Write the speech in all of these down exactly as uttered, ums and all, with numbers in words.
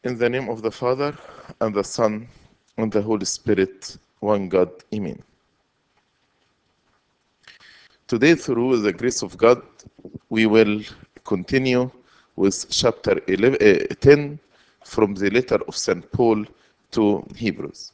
In the name of the Father, and the Son, and the Holy Spirit, one God, Amen. Today, through the grace of God, we will continue with chapter eleven, uh, ten from the letter of Saint Paul to Hebrews.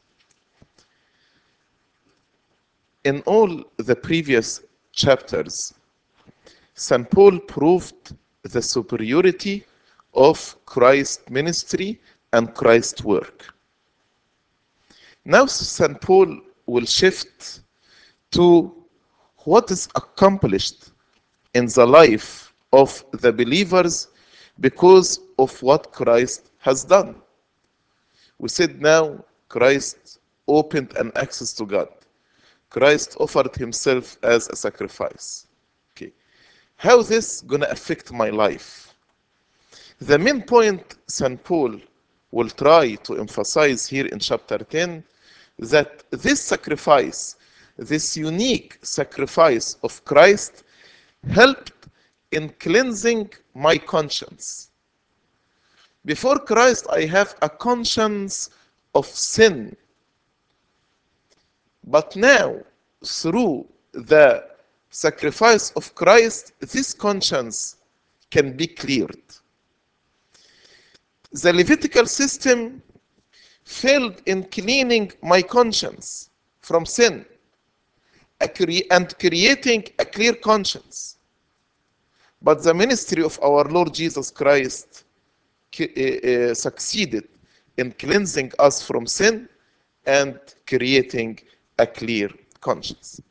In all the previous chapters, Saint Paul proved the superiority of Christ's ministry and Christ's work. Now, Saint Paul will shift to what is accomplished in the life of the believers because of what Christ has done. We said now Christ opened an access to God. Christ offered himself as a sacrifice. Okay. How this gonna affect my life? The main point Saint Paul will try to emphasize here in chapter ten that this sacrifice, this unique sacrifice of Christ, helped in cleansing my conscience. Before Christ, I have a conscience of sin. But now, through the sacrifice of Christ, this conscience can be cleared. The Levitical system failed in cleaning my conscience from sin and creating a clear conscience. But the ministry of our Lord Jesus Christ succeeded in cleansing us from sin and creating a clear conscience.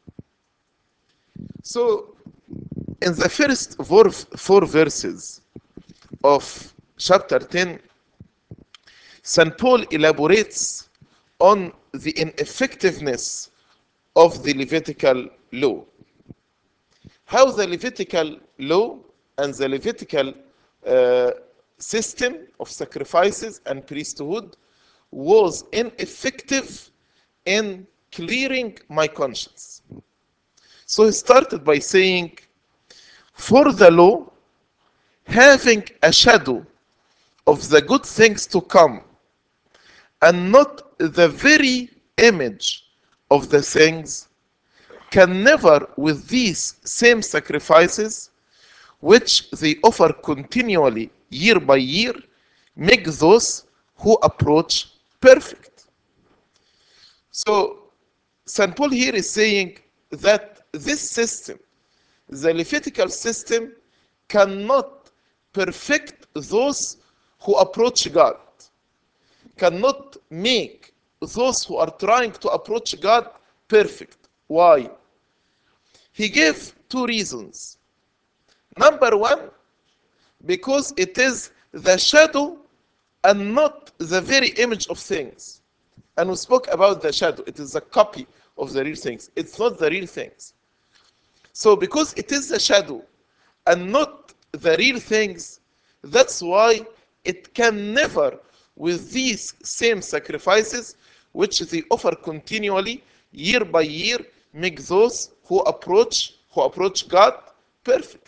So, in the first four verses of chapter ten, Saint Paul elaborates on the ineffectiveness of the Levitical law. How the Levitical law and the Levitical uh, system of sacrifices and priesthood was ineffective in clearing my conscience. So he started by saying, for the law, having a shadow of the good things to come, and not the very image of the things, can never, with these same sacrifices, which they offer continually year by year, make those who approach perfect. So, Saint Paul here is saying that this system, the Levitical system, cannot perfect those who approach God, cannot make those who are trying to approach God perfect. Why? He gave two reasons. Number one, because it is the shadow and not the very image of things. And we spoke about the shadow. It is a copy of the real things. It's not the real things. So because it is the shadow and not the real things, that's why it can never, with these same sacrifices, which they offer continually, year by year, make those who approach, who approach God perfect.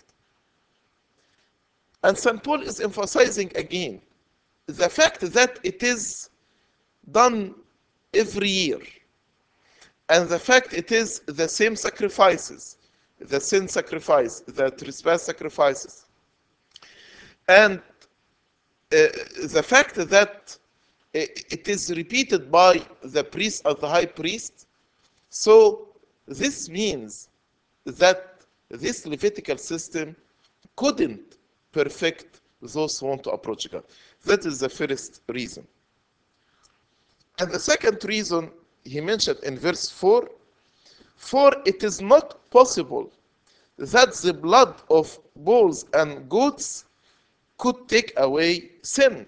And Saint Paul is emphasizing again the fact that it is done every year, and the fact it is the same sacrifices, the sin sacrifice, the trespass sacrifices, and uh, the fact that it is repeated by the priest or the high priest. So this means that this Levitical system couldn't perfect those who want to approach God. That is the first reason. And the second reason he mentioned in verse four, for it is not possible that the blood of bulls and goats could take away sin.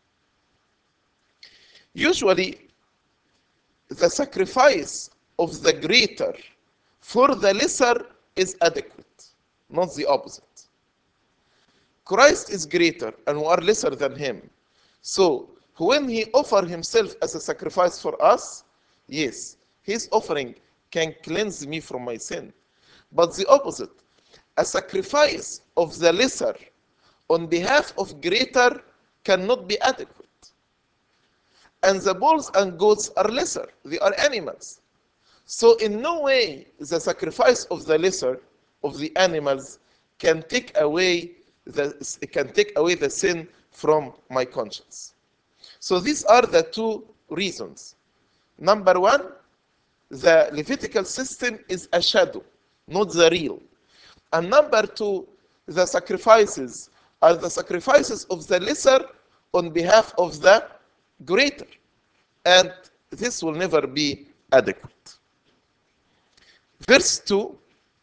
Usually, the sacrifice of the greater for the lesser is adequate, not the opposite. Christ is greater and we are lesser than him. So, when he offered himself as a sacrifice for us, yes, his offering can cleanse me from my sin. But the opposite, a sacrifice of the lesser on behalf of greater cannot be adequate. And the bulls and goats are lesser. They are animals. So in no way the sacrifice of the lesser of the animals can take away the can take away the sin from my conscience. So these are the two reasons. Number one, the Levitical system is a shadow, not the real. And number two, the sacrifices are the sacrifices of the lesser on behalf of the greater. And this will never be adequate. Verse two,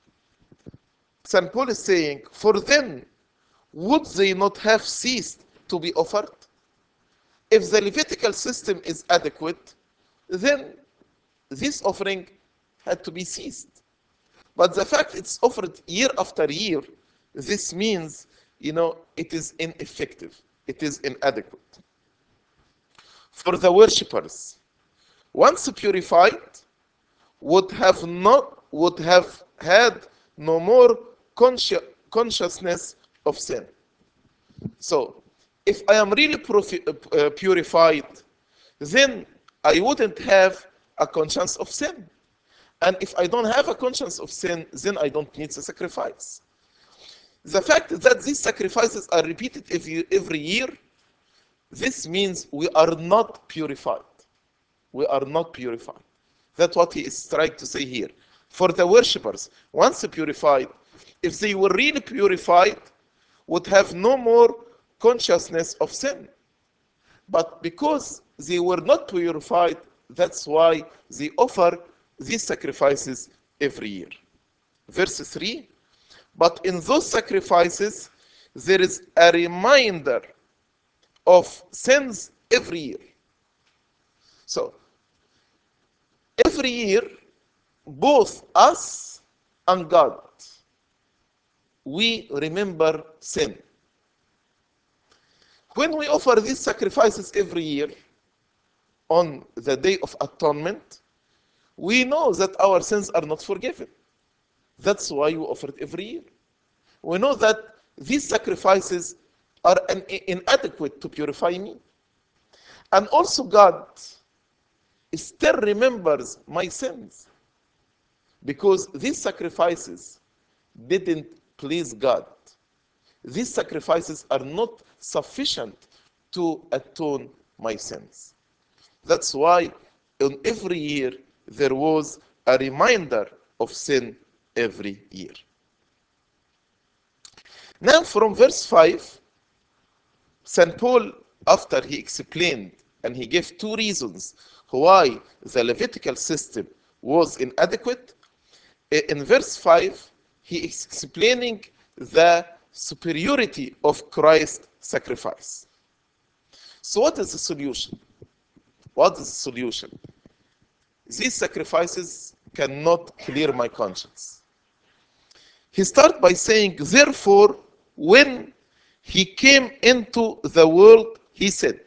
Saint Paul is saying, for then, would they not have ceased to be offered? If the Levitical system is adequate, then this offering had to be ceased. But the fact it's offered year after year, this means, you know, it is ineffective. It is inadequate. For the worshippers, once purified, would have not would have had no more consci- consciousness of sin. So, if I am really profi- uh, purified, then I wouldn't have a conscience of sin. And if I don't have a conscience of sin, then I don't need the sacrifice. The fact that these sacrifices are repeated every, every year, this means we are not purified. We are not purified. That's what he is trying to say here. For the worshippers, once purified, if they were really purified, would have no more consciousness of sin. But because they were not purified, that's why they offer these sacrifices every year. Verse three, but in those sacrifices, there is a reminder of sins every year. So, every year, both us and God, we remember sin. When we offer these sacrifices every year, on the Day of Atonement, we know that our sins are not forgiven. That's why we offer it every year. We know that these sacrifices are an, inadequate to purify me. And also God still remembers my sins, because these sacrifices didn't please God. These sacrifices are not sufficient to atone my sins. That's why in every year there was a reminder of sin every year. Now from verse five, Saint Paul, after he explained and he gave two reasons why the Levitical system was inadequate, in verse five, he is explaining the superiority of Christ's sacrifice. So what is the solution? What is the solution? These sacrifices cannot clear my conscience. He starts by saying, therefore, when he came into the world, he said,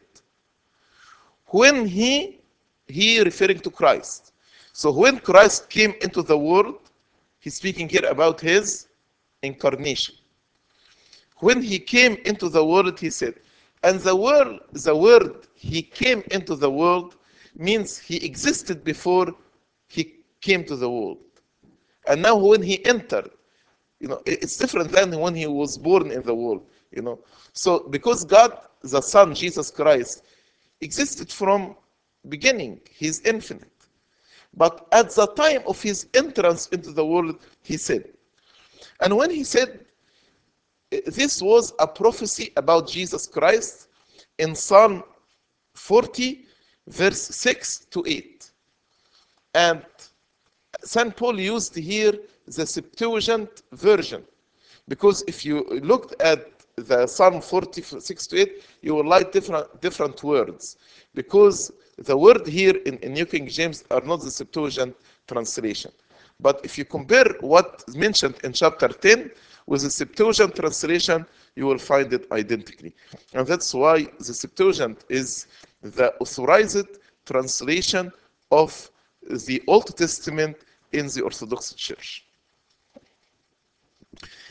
when he, he referring to Christ. So when Christ came into the world, he's speaking here about his incarnation. When he came into the world, he said, and the word, the word he came into the world means he existed before he came to the world. And now when he entered, you know, it's different than when he was born in the world, you know. So because God, the Son, Jesus Christ, existed from beginning, he's infinite. But at the time of his entrance into the world, he said. And when he said, this was a prophecy about Jesus Christ in Psalm forty, verse six to eight. And Saint Paul used here the Septuagint version, because if you looked at the Psalm forty, six to eight, you will like different, different words, because the word here in, in New King James are not the Septuagint translation. But if you compare what is mentioned in chapter ten with the Septuagint translation, you will find it identically. And that's why the Septuagint is the authorized translation of the Old Testament in the Orthodox Church.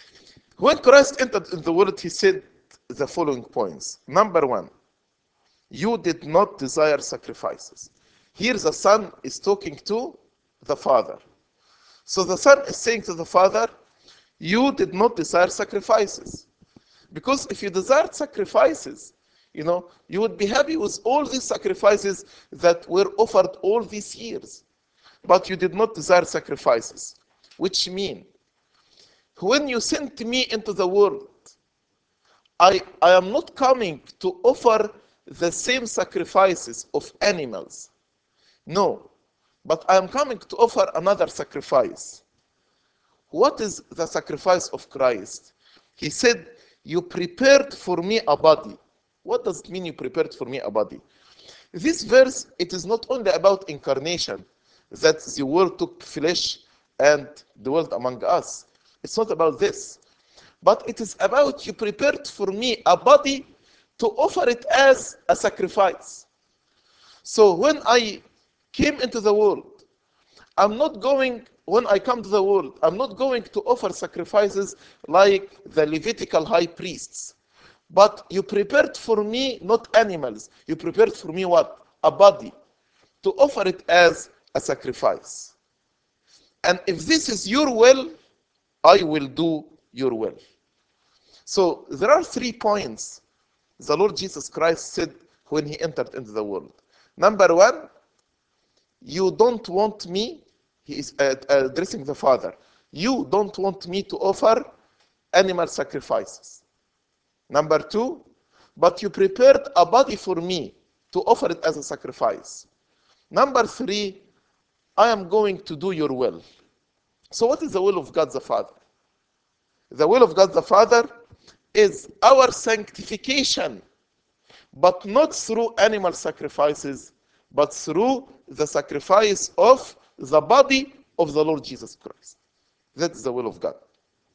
When Christ entered in the world, he said the following points. Number one, you did not desire sacrifices. Here the son is talking to the father. So the son is saying to the father, you did not desire sacrifices. Because if you desired sacrifices, you know, you would be happy with all these sacrifices that were offered all these years. But you did not desire sacrifices. Which mean, when you sent me into the world, I, I am not coming to offer the same sacrifices of animals. No, but I am coming to offer another sacrifice. What is the sacrifice of Christ? He said, you prepared for me a body. What does it mean you prepared for me a body? This verse, it is not only about incarnation, that the word took flesh and dwelt among us. It's not about this. But it is about you prepared for me a body to offer it as a sacrifice. So when I came into the world, I'm not going, when I come to the world, I'm not going to offer sacrifices like the Levitical high priests. But you prepared for me not animals. You prepared for me what? A body. To offer it as a sacrifice. And if this is your will, I will do your will. So there are three points the Lord Jesus Christ said when he entered into the world. Number one, you don't want me, he is addressing the Father, you don't want me to offer animal sacrifices. Number two, but you prepared a body for me to offer it as a sacrifice. Number three, I am going to do your will. So what is the will of God the Father? The will of God the Father is our sanctification, but not through animal sacrifices, but through the sacrifice of the body of the Lord Jesus Christ. That's the will of God.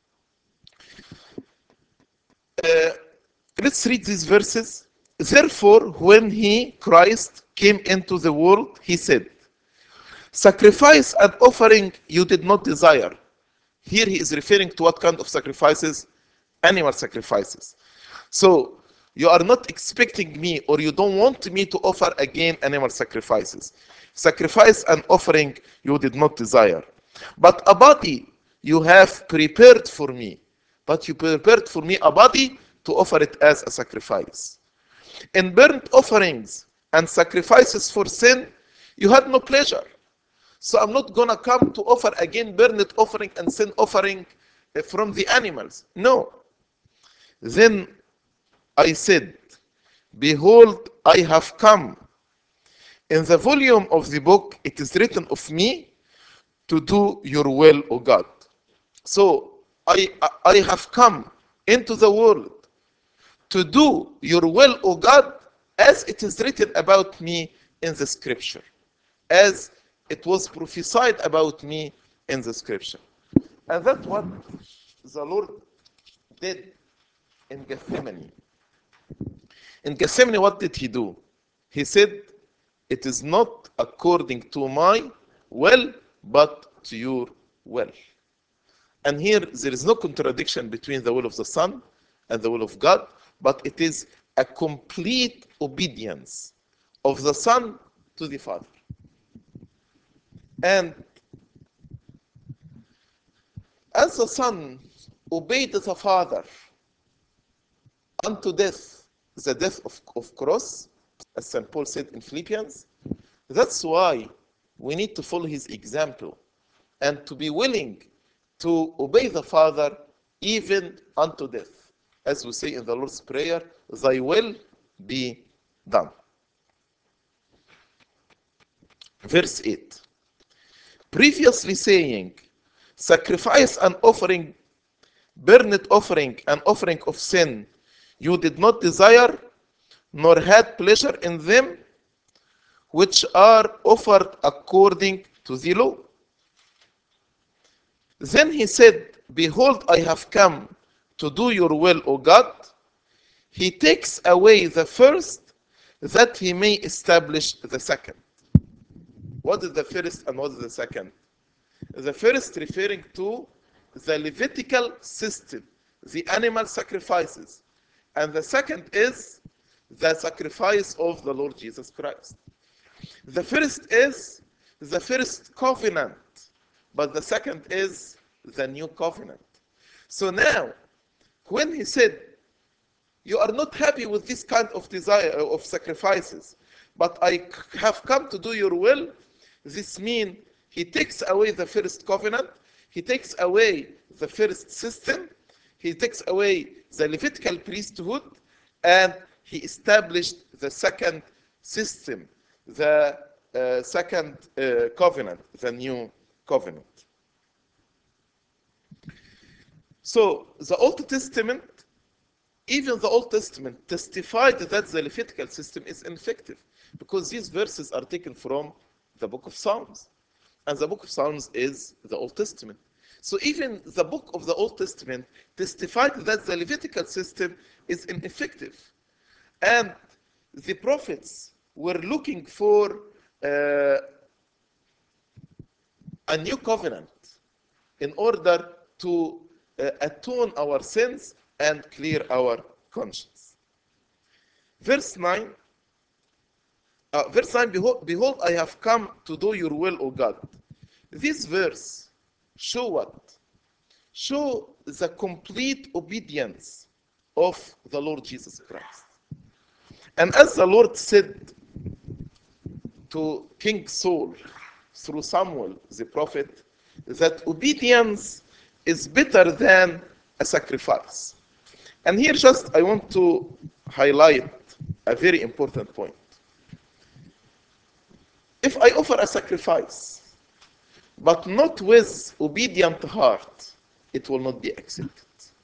Uh, let's read these verses. Therefore, when he, Christ, came into the world, he said, sacrifice and offering you did not desire. Here he is referring to what kind of sacrifices? Animal sacrifices. So, you are not expecting me or you don't want me to offer again animal sacrifices. Sacrifice and offering you did not desire. But a body you have prepared for me. But you prepared for me a body to offer it as a sacrifice. In burnt offerings and sacrifices for sin, you had no pleasure. So I'm not going to come to offer again burnt offering and sin offering from the animals. No. Then I said, behold, I have come. In the volume of the book, it is written of me to do your will, O God. So I, I have come into the world to do your will, O God, as it is written about me in the scripture, as it was prophesied about me in the scripture. And that's what the Lord did in Gethsemane. In Gethsemane, what did he do? He said, it is not according to my will, but to your will. And here, there is no contradiction between the will of the Son and the will of God, but it is a complete obedience of the Son to the Father. And as the Son obeyed the Father unto death, the death of, of cross, as Saint Paul said in Philippians, that's why we need to follow his example and to be willing to obey the Father even unto death. As we say in the Lord's Prayer, thy will be done. Verse eight. Previously saying, sacrifice and offering, burnt offering and offering of sin, you did not desire, nor had pleasure in them, which are offered according to the law. Then he said, behold, I have come to do your will, O God. He takes away the first, that he may establish the second. What is the first and what is the second? The first referring to the Levitical system, the animal sacrifices. And the second is the sacrifice of the Lord Jesus Christ. The first is the first covenant, but the second is the new covenant. So now, when he said, you are not happy with this kind of desire of sacrifices, but I have come to do your will, this means he takes away the first covenant, he takes away the first system, he takes away the Levitical priesthood, and he established the second system, the uh, second uh, covenant, the new covenant. So the Old Testament, even the Old Testament testified that the Levitical system is ineffective, because these verses are taken from the book of Psalms. And the book of Psalms is the Old Testament. So even the book of the Old Testament testified that the Levitical system is ineffective. And the prophets were looking for uh, a new covenant in order to uh, atone our sins and clear our conscience. Verse nine, uh, verse nine, behold, behold, I have come to do your will, O God. This verse show what? Show the complete obedience of the Lord Jesus Christ. And as the Lord said to King Saul through Samuel the prophet, that obedience is better than a sacrifice. And here just I want to highlight a very important point. If I offer a sacrifice, but not with obedient heart, it will not be accepted.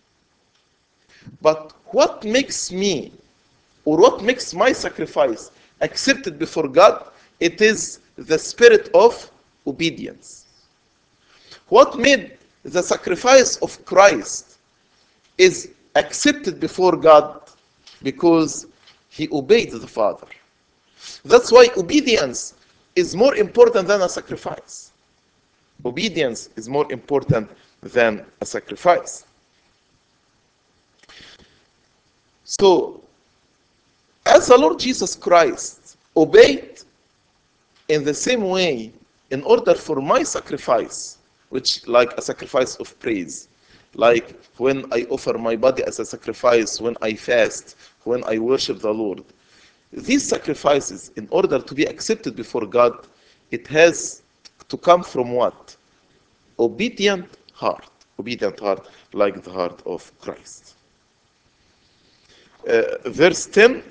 But what makes me, or what makes my sacrifice accepted before God, it is the spirit of obedience. What made the sacrifice of Christ is accepted before God because he obeyed the Father. That's why obedience is more important than a sacrifice. Obedience is more important than a sacrifice. So, as the Lord Jesus Christ obeyed in the same way, in order for my sacrifice, which like a sacrifice of praise, like when I offer my body as a sacrifice, when I fast, when I worship the Lord, these sacrifices, in order to be accepted before God, it has to come from what? Obedient heart. Obedient heart, like the heart of Christ. Uh, verse ten,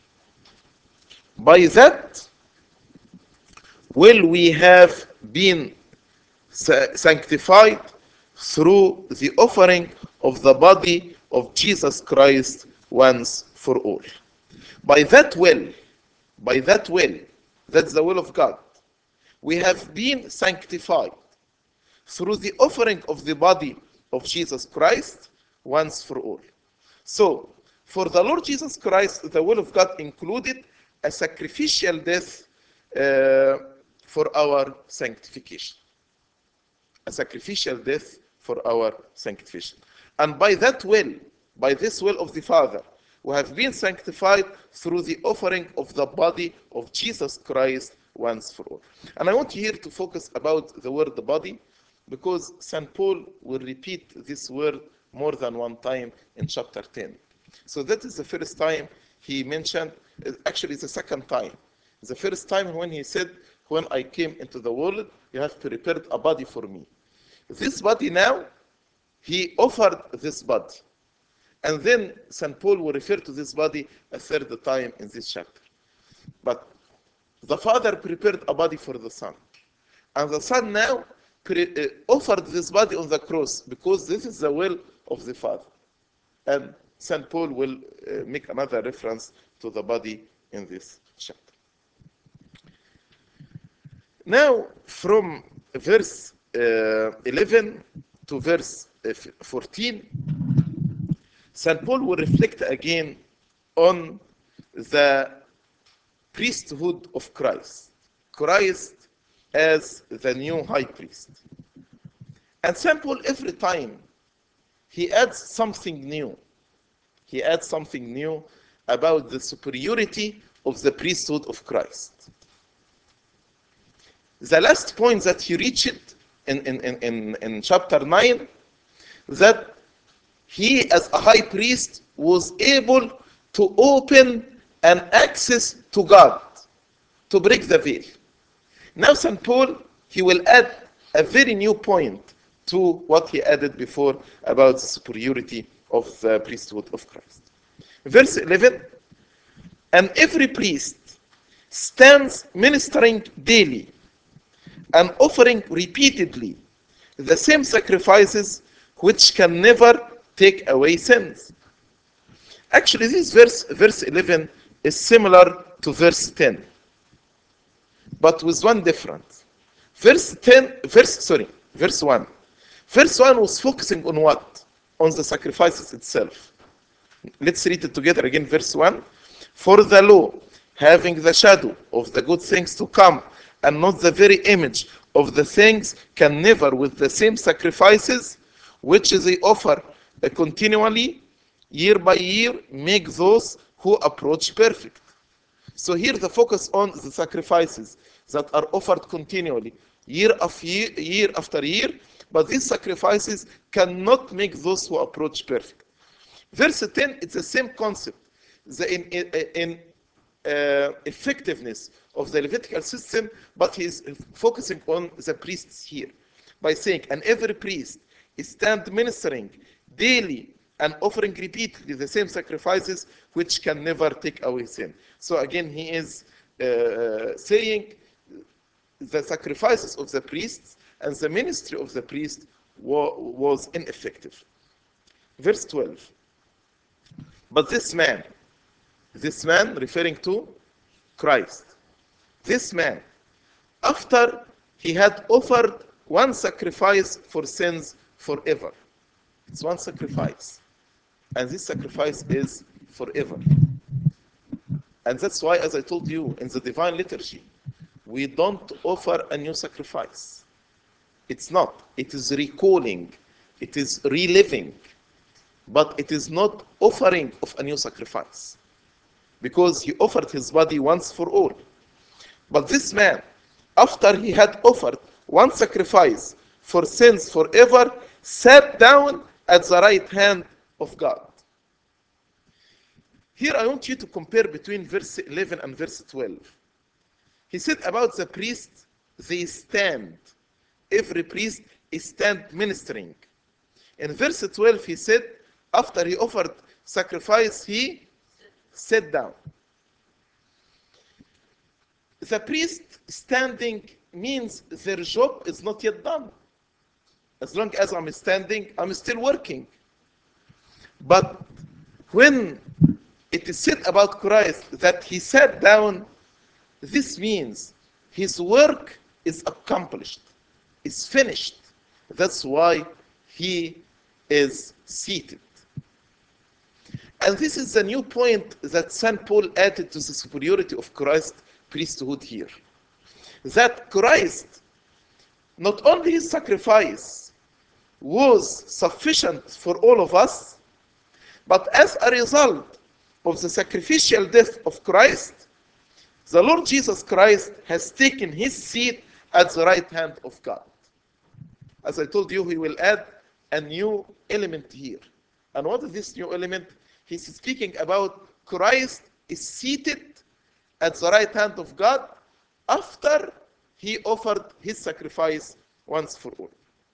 by that will we have been sanctified through the offering of the body of Jesus Christ once for all. By that will, by that will, that's the will of God, we have been sanctified through the offering of the body of Jesus Christ once for all. So, for the Lord Jesus Christ, the will of God included a sacrificial death uh, for our sanctification. A sacrificial death for our sanctification. And by that will, by this will of the Father, we have been sanctified through the offering of the body of Jesus Christ once for all. And I want you here to focus about the word the body, because Saint Paul will repeat this word more than one time in chapter ten. So that is the first time he mentioned, actually it's the second time. The first time when he said, when I came into the world, you have prepared a body for me. This body now, he offered this body. And then Saint Paul will refer to this body a third time in this chapter. But the Father prepared a body for the Son. And the Son now pre- uh, offered this body on the cross, because this is the will of the Father. And Saint Paul will uh, make another reference to the body in this chapter. Now, from verse uh, eleven to verse fourteen, Saint Paul will reflect again on the priesthood of Christ. Christ as the new high priest. And Saint Paul, every time, he adds something new. He adds something new, about the superiority of the priesthood of Christ. The last point that he reached in, in, in, in, in chapter nine, that he as a high priest was able to open an access to God, to break the veil. Now Saint Paul, he will add a very new point to what he added before about the superiority of the priesthood of Christ. Verse eleven, and every priest stands ministering daily and offering repeatedly the same sacrifices which can never take away sins. Actually, this verse, verse eleven, is similar to verse ten, but with one difference. Verse ten, verse sorry, verse one. Verse one was focusing on what? On the sacrifices itself. Let's read it together again. Verse one. For the law, having the shadow of the good things to come, and not the very image of the things, can never, with the same sacrifices which they offer continually, year by year, make those who approach perfect. So here the focus on the sacrifices that are offered continually, year after year, year after year, but these sacrifices cannot make those who approach perfect. Verse ten, it's the same concept. The in, in, in uh, effectiveness of the Levitical system, but he is focusing on the priests here by saying, and every priest is stand ministering daily and offering repeatedly the same sacrifices which can never take away sin. So again, he is uh, saying the sacrifices of the priests and the ministry of the priest wa was ineffective. Verse twelve. But this man, this man referring to Christ, this man, after he had offered one sacrifice for sins forever, it's one sacrifice, and this sacrifice is forever. And that's why, as I told you, in the divine liturgy, we don't offer a new sacrifice. It's not. It is recalling. It is reliving. But it is not offering of a new sacrifice, because he offered his body once for all. But this man, after he had offered one sacrifice for sins forever, sat down at the right hand of God. Here I want you to compare between verse eleven and verse twelve. He said about the priest, they stand. Every priest is stand ministering. In verse twelve, he said, after he offered sacrifice, he sat down. The priest standing means their job is not yet done. As long as I'm standing, I'm still working. But when it is said about Christ that he sat down, this means his work is accomplished, is finished. That's why he is seated. And this is the new point that Saint Paul added to the superiority of Christ's priesthood here. That Christ, not only his sacrifice was sufficient for all of us, but as a result of the sacrificial death of Christ, the Lord Jesus Christ has taken his seat at the right hand of God. As I told you, he will add a new element here. And what is this new element? He's speaking about Christ is seated at the right hand of God after he offered his sacrifice once for all.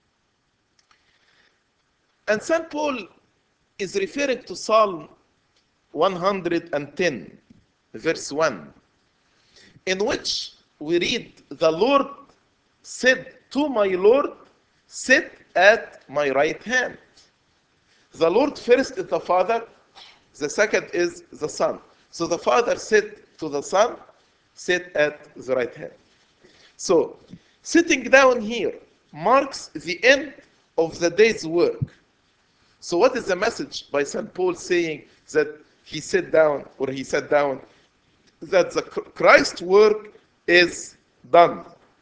And Saint Paul is referring to Psalm one hundred ten, verse one, in which we read, the Lord said to my Lord, sit at my right hand. The Lord first is the Father, the second is the Son. So the Father said to the Son, sit at the right hand. So sitting down here marks the end of the day's work. So what is the message by Saint Paul saying that he sat down, or he sat down? That the Christ's work is done.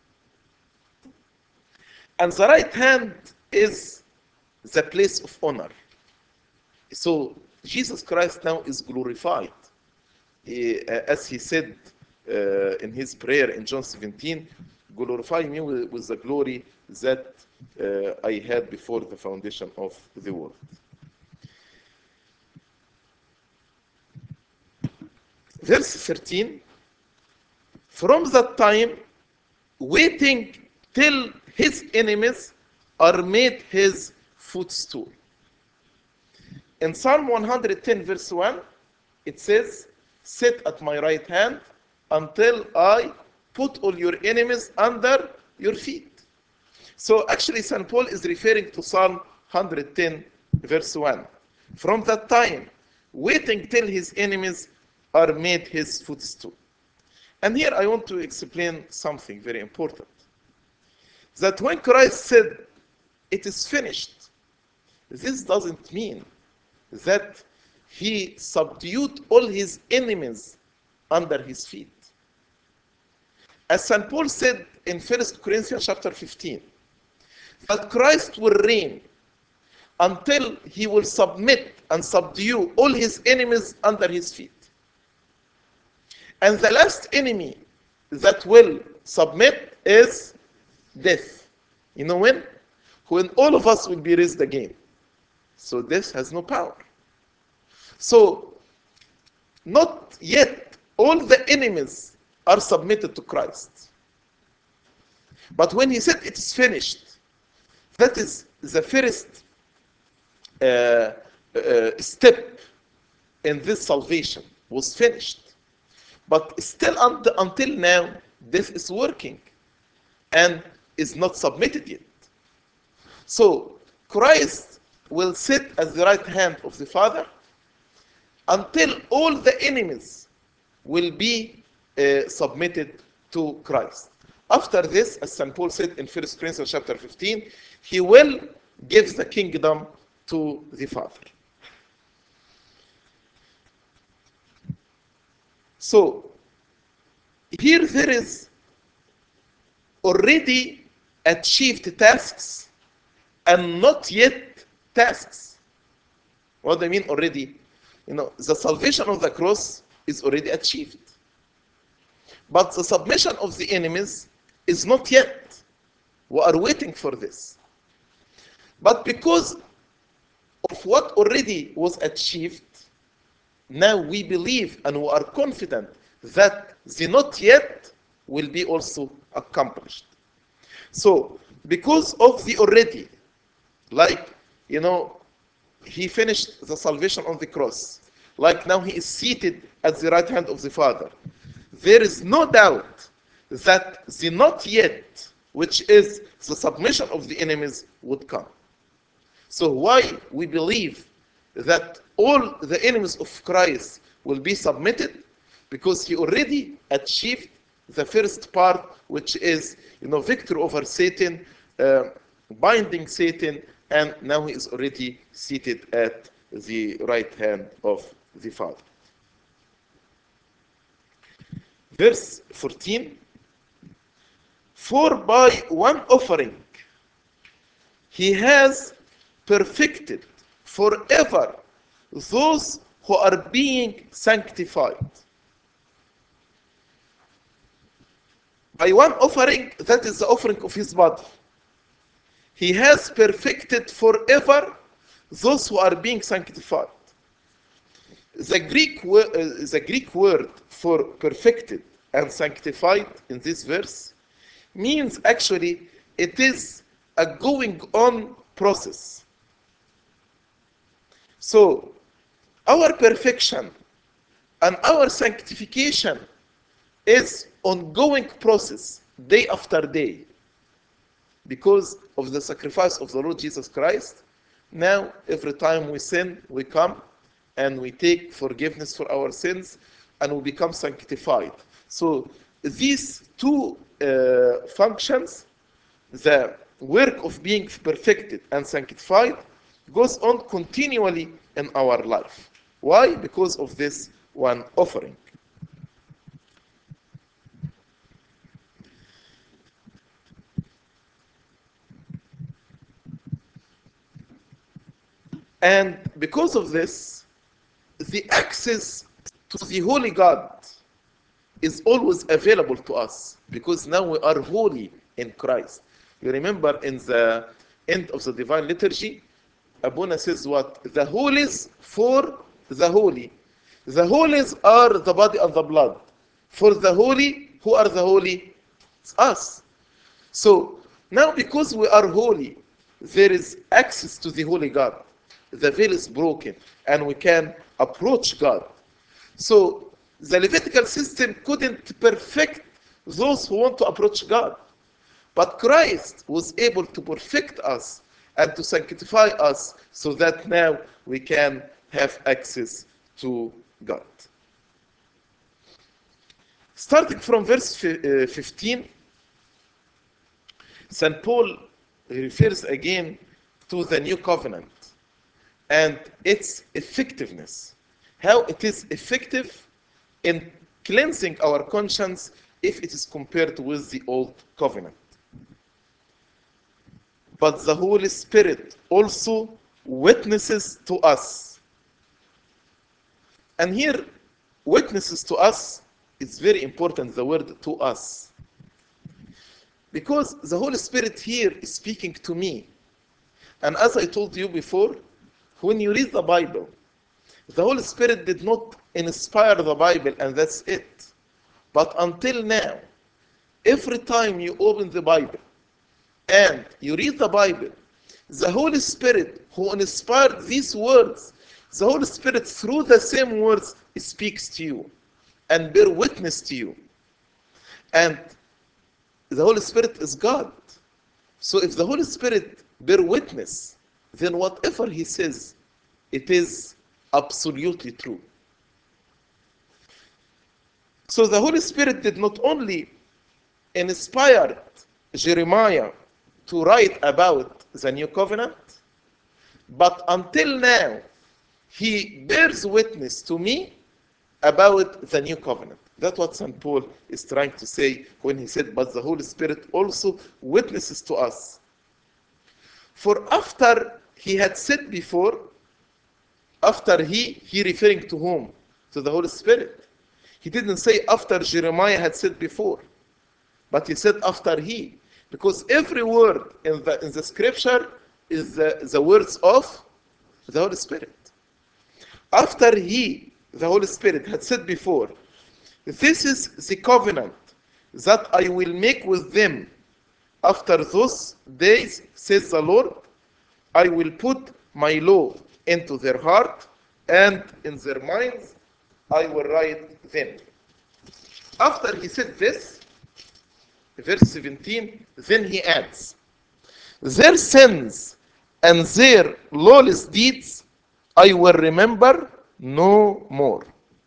And the right hand is the place of honor. So Jesus Christ now is glorified. he, uh, as he said uh, in his prayer in John seventeen, glorify me with, with the glory that uh, I had before the foundation of the world. Verse thirteen, from that time, waiting till his enemies are made his footstool. In Psalm one hundred ten, verse one, it says, sit at my right hand until I put all your enemies under your feet. So actually, Saint Paul is referring to Psalm one hundred ten, verse one. From that time, waiting till his enemies are made his footstool. And here I want to explain something very important. That when Christ said, it is finished, this doesn't mean that he subdued all his enemies under his feet. As Saint Paul said in First Corinthians chapter fifteen, that Christ will reign until he will submit and subdue all his enemies under his feet. And the last enemy that will submit is death. You know when? When all of us will be raised again. So death has no power. So, not yet all the enemies are submitted to Christ. But when he said it is finished, that is the first uh, uh, step in this salvation was finished. But still until now, death is working and is not submitted yet. So Christ will sit at the right hand of the Father until all the enemies will be uh, submitted to Christ. After this, as Saint Paul said in First Corinthians chapter fifteen, he will give the kingdom to the Father. So, here there is already achieved tasks and not yet tasks. What do I mean already? You know, the salvation of the cross is already achieved. But the submission of the enemies is not yet. We are waiting for this. But because of what already was achieved, now we believe and we are confident that the not yet will be also accomplished. So, because of the already, like, you know, he finished the salvation on the cross, like now he is seated at the right hand of the Father, there is no doubt that the not yet, which is the submission of the enemies, would come. So why we believe that all the enemies of Christ will be submitted? Because he already achieved the first part, which is, you know, victory over Satan, uh, binding Satan, and now he is already seated at the right hand of the Father. Verse fourteen, for by one offering he has perfected forever those who are being sanctified. By one offering, that is the offering of his body, he has perfected forever those who are being sanctified. The Greek, uh, the Greek word for perfected and sanctified in this verse means actually it is a going on process. So, our perfection and our sanctification is ongoing process, day after day. Because of the sacrifice of the Lord Jesus Christ, now every time we sin, we come and we take forgiveness for our sins and we become sanctified. So these two uh, functions, the work of being perfected and sanctified, goes on continually in our life. Why? Because of this one offering. And because of this, the access to the holy God is always available to us because now we are holy in Christ. You remember in the end of the divine liturgy, Abuna says what? The holies for the holy. The holies are the body and the blood. For the holy, who are the holy? It's us. So now because we are holy, there is access to the holy God. The veil is broken and we can approach God. So the Levitical system couldn't perfect those who want to approach God. But Christ was able to perfect us and to sanctify us so that now we can have access to God. Starting from verse fifteen, Saint Paul refers again to the new covenant and its effectiveness. How it is effective in cleansing our conscience if it is compared with the old covenant. But the Holy Spirit also witnesses to us. And here, witnesses to us is very important, the word to us. Because the Holy Spirit here is speaking to me. And as I told you before, when you read the Bible, the Holy Spirit did not inspire the Bible and that's it. But until now, every time you open the Bible and you read the Bible, the Holy Spirit who inspired these words, the Holy Spirit through the same words speaks to you and bear witness to you. And the Holy Spirit is God. So if the Holy Spirit bear witness, then whatever he says, it is absolutely true. So the Holy Spirit did not only inspire Jeremiah to write about the new covenant, but until now, he bears witness to me about the new covenant. That's what Saint Paul is trying to say when he said, but the Holy Spirit also witnesses to us. For after he had said before, after he, he referring to whom? To the Holy Spirit. He didn't say after Jeremiah had said before, but he said after he. Because every word in the, in the scripture is the, the words of the Holy Spirit. After he, the Holy Spirit, had said before, this is the covenant that I will make with them after those days, says the Lord. I will put my law into their heart, and in their minds I will write them. After he said this, verse seventeen, then he adds, their sins and their lawless deeds I will remember no more.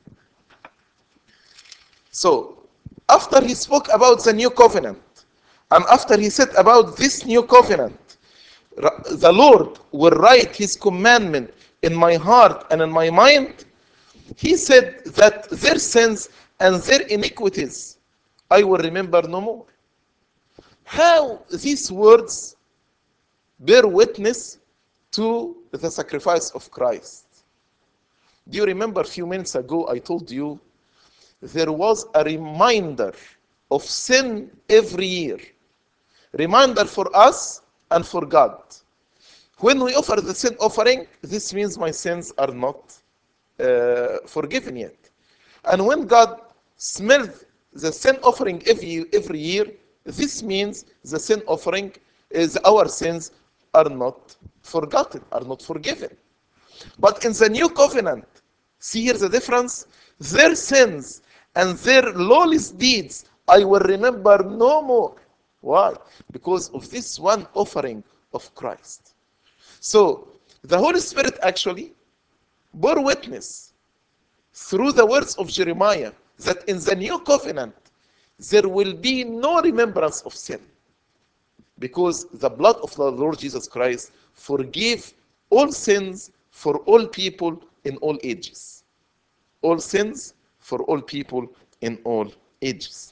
So, after he spoke about the new covenant, and after he said about this new covenant, the Lord will write his commandment in my heart and in my mind, he said that their sins and their iniquities I will remember no more. How these words bear witness to the sacrifice of Christ. Do you remember a few minutes ago I told you there was a reminder of sin every year. Reminder for us and for God. When we offer the sin offering, this means my sins are not uh, forgiven yet. And when God smelled the sin offering every, every year, this means the sin offering is our sins are not forgotten, are not forgiven. But in the new covenant, see here the difference? Their sins and their lawless deeds I will remember no more. Why? Because of this one offering of Christ. So the Holy Spirit actually bore witness through the words of Jeremiah that in the new covenant there will be no remembrance of sin, because the blood of the Lord Jesus Christ forgive all sins for all people in all ages. All sins for all people in all ages.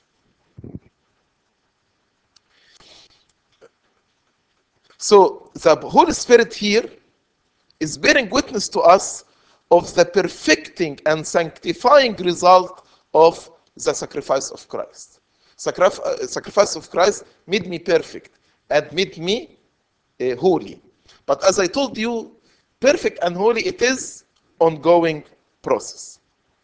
So the Holy Spirit here is bearing witness to us of the perfecting and sanctifying result of the sacrifice of Christ. Sacrif- uh, sacrifice of Christ made me perfect and made me uh, holy. But as I told you, perfect and holy, it is ongoing process.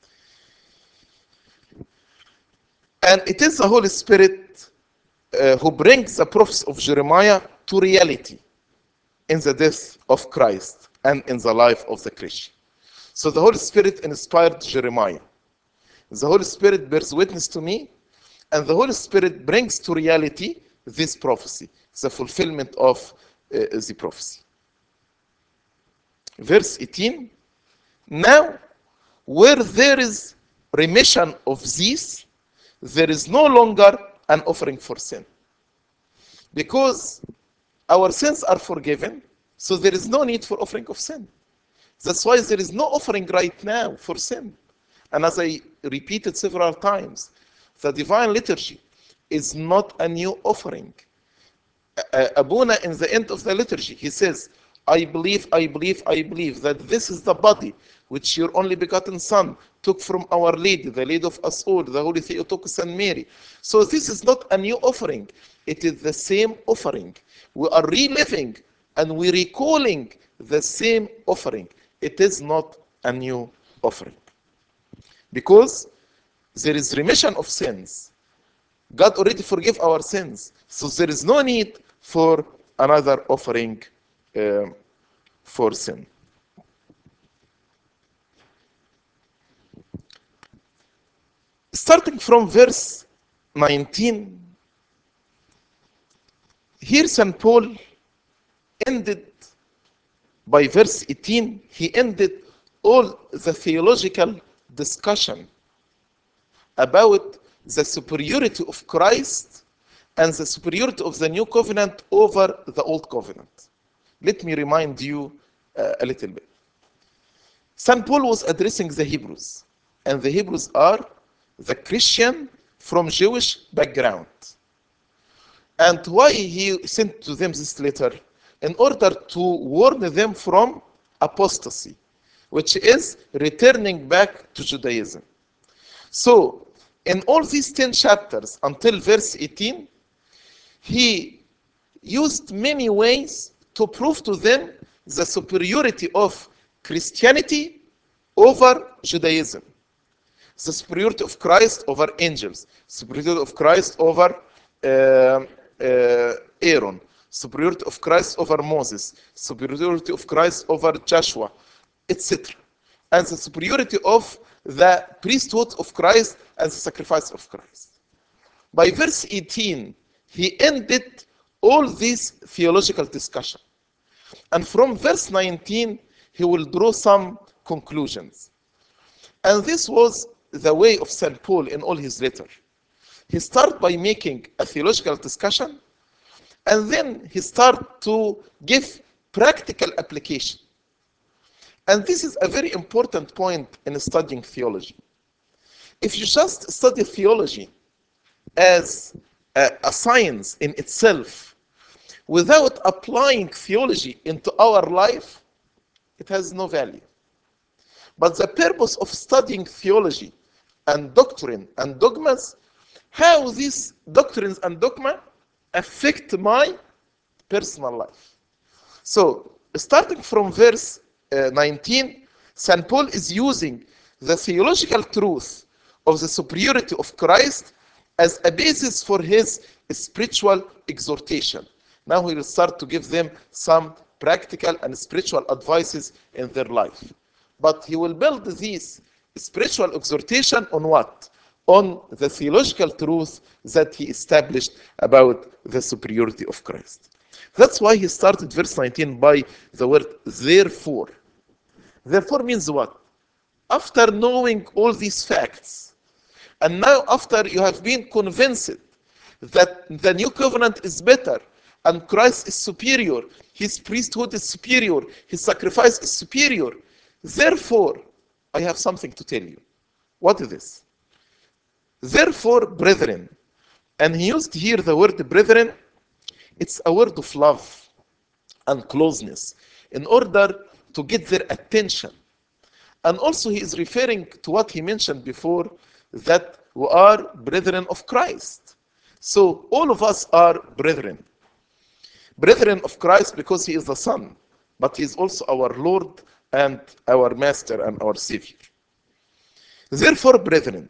And it is the Holy Spirit uh, who brings the prophecy of Jeremiah to reality in the death of Christ and in the life of the Christian. So the Holy Spirit inspired Jeremiah. The Holy Spirit bears witness to me, and the Holy Spirit brings to reality this prophecy, the fulfillment of uh, the prophecy. Verse eighteen, now where there is remission of these, there is no longer an offering for sin. Because our sins are forgiven, so there is no need for offering of sin. That's why there is no offering right now for sin. And as I repeated several times, the divine liturgy is not a new offering. Uh, Abuna, in the end of the liturgy, he says, I believe, I believe, I believe that this is the body which your only begotten Son took from Our Lady, the Lady of us all, the Holy Theotokos and Mary. So this is not a new offering. It is the same offering. We are reliving and we recalling the same offering. It is not a new offering. Because there is remission of sins. God already forgave our sins. So there is no need for another offering uh, for sin. Starting from verse nineteen, here Saint Paul ended by verse eighteen, he ended all the theological discussion about the superiority of Christ and the superiority of the new covenant over the old covenant. Let me remind you uh, a little bit. Saint Paul was addressing the Hebrews, and the Hebrews are the Christian from Jewish background. And why he sent to them this letter? In order to warn them from apostasy, which is returning back to Judaism. So, in all these ten chapters until verse eighteen, he used many ways to prove to them the superiority of Christianity over Judaism. The superiority of Christ over angels, superiority of Christ over uh, uh, Aaron, superiority of Christ over Moses, superiority of Christ over Joshua, et cetera. And the superiority of the priesthood of Christ and the sacrifice of Christ. By verse eighteen, he ended all this theological discussion. And from verse nineteen, he will draw some conclusions. And this was the way of Saint Paul in all his letters. He started by making a theological discussion, and then he started to give practical application. And this is a very important point in studying theology. If you just study theology as a, a science in itself, without applying theology into our life, it has no value. But the purpose of studying theology and doctrine and dogmas, how these doctrines and dogma affect my personal life. So, starting from verse uh, nineteen, Saint Paul is using the theological truth of the superiority of Christ as a basis for his spiritual exhortation. Now he will start to give them some practical and spiritual advices in their life. But he will build this spiritual exhortation on what? On the theological truth that he established about the superiority of Christ. That's why he started verse nineteen by the word therefore. Therefore means what? After knowing all these facts, and now after you have been convinced that the new covenant is better, and Christ is superior, his priesthood is superior, his sacrifice is superior, therefore, I have something to tell you. What is this? Therefore, brethren, and he used here the word brethren, it's a word of love and closeness in order to get their attention. And also he is referring to what he mentioned before, that we are brethren of Christ. So all of us are brethren. Brethren of Christ because he is the Son, but he is also our Lord and our Master and our Savior. Therefore, brethren,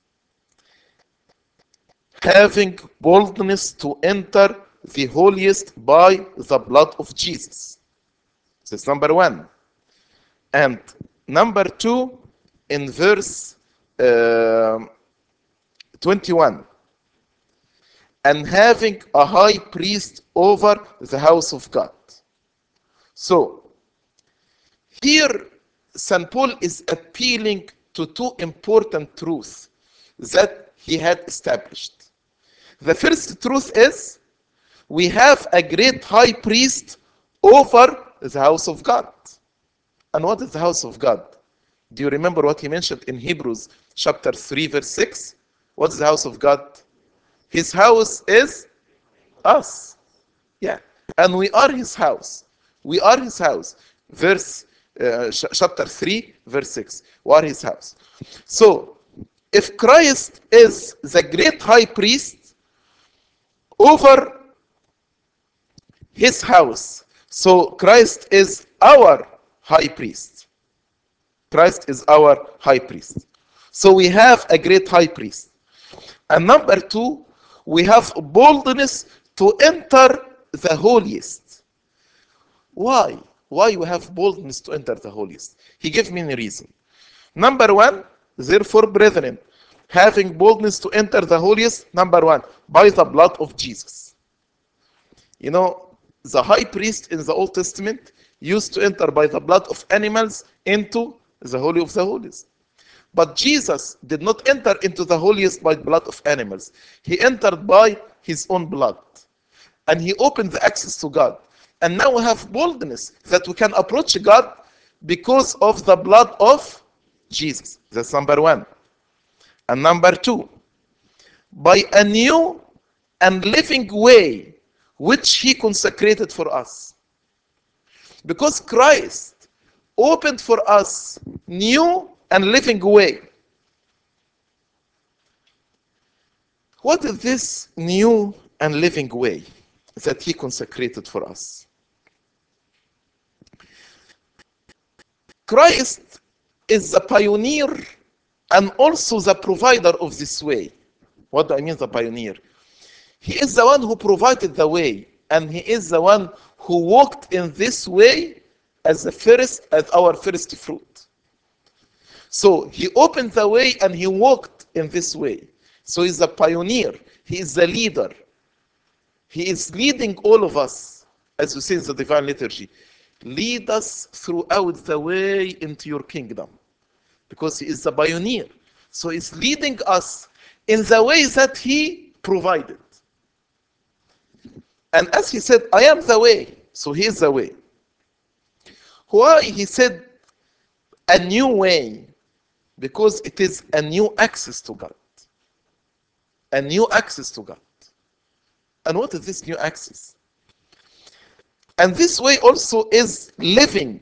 having boldness to enter the holiest by the blood of Jesus. That's number one. And number two, in verse uh, twenty-one, and having a high priest over the house of God. So, here Saint Paul is appealing to two important truths that he had established. The first truth is, we have a great high priest over the house of God. And what is the house of God? Do you remember what he mentioned in Hebrews chapter three, verse six? What is the house of God? His house is us. Yeah. And we are his house. We are his house. Verse uh, ch- chapter three, verse six. We are his house. So, if Christ is the great high priest over his house, so Christ is our high priest. Christ is our high priest. So we have a great high priest. And number two, we have boldness to enter the holiest. Why? Why we have boldness to enter the holiest? He gave me a reason. Number one, therefore, brethren, having boldness to enter the holiest, number one, by the blood of Jesus. You know, the high priest in the Old Testament used to enter by the blood of animals into the Holy of the Holies. But Jesus did not enter into the holiest by blood of animals. He entered by his own blood. And he opened the access to God. And now we have boldness that we can approach God because of the blood of Jesus. That's number one. And number two, by a new and living way which he consecrated for us. Because Christ opened for us new and living way. What is this new and living way that he consecrated for us? Christ is the pioneer and also the provider of this way. What do I mean, the pioneer? He is the one who provided the way, and he is the one who walked in this way as the first, as our first fruit. So he opened the way and he walked in this way. So he's the pioneer. He is the leader. He is leading all of us, as we say in the divine liturgy. Lead us throughout the way into your kingdom. Because he is the pioneer. So he's leading us in the way that he provided. And as he said, I am the way. So he is the way. Why he said a new way? Because it is a new access to God. A new access to God. And what is this new access? And this way also is living.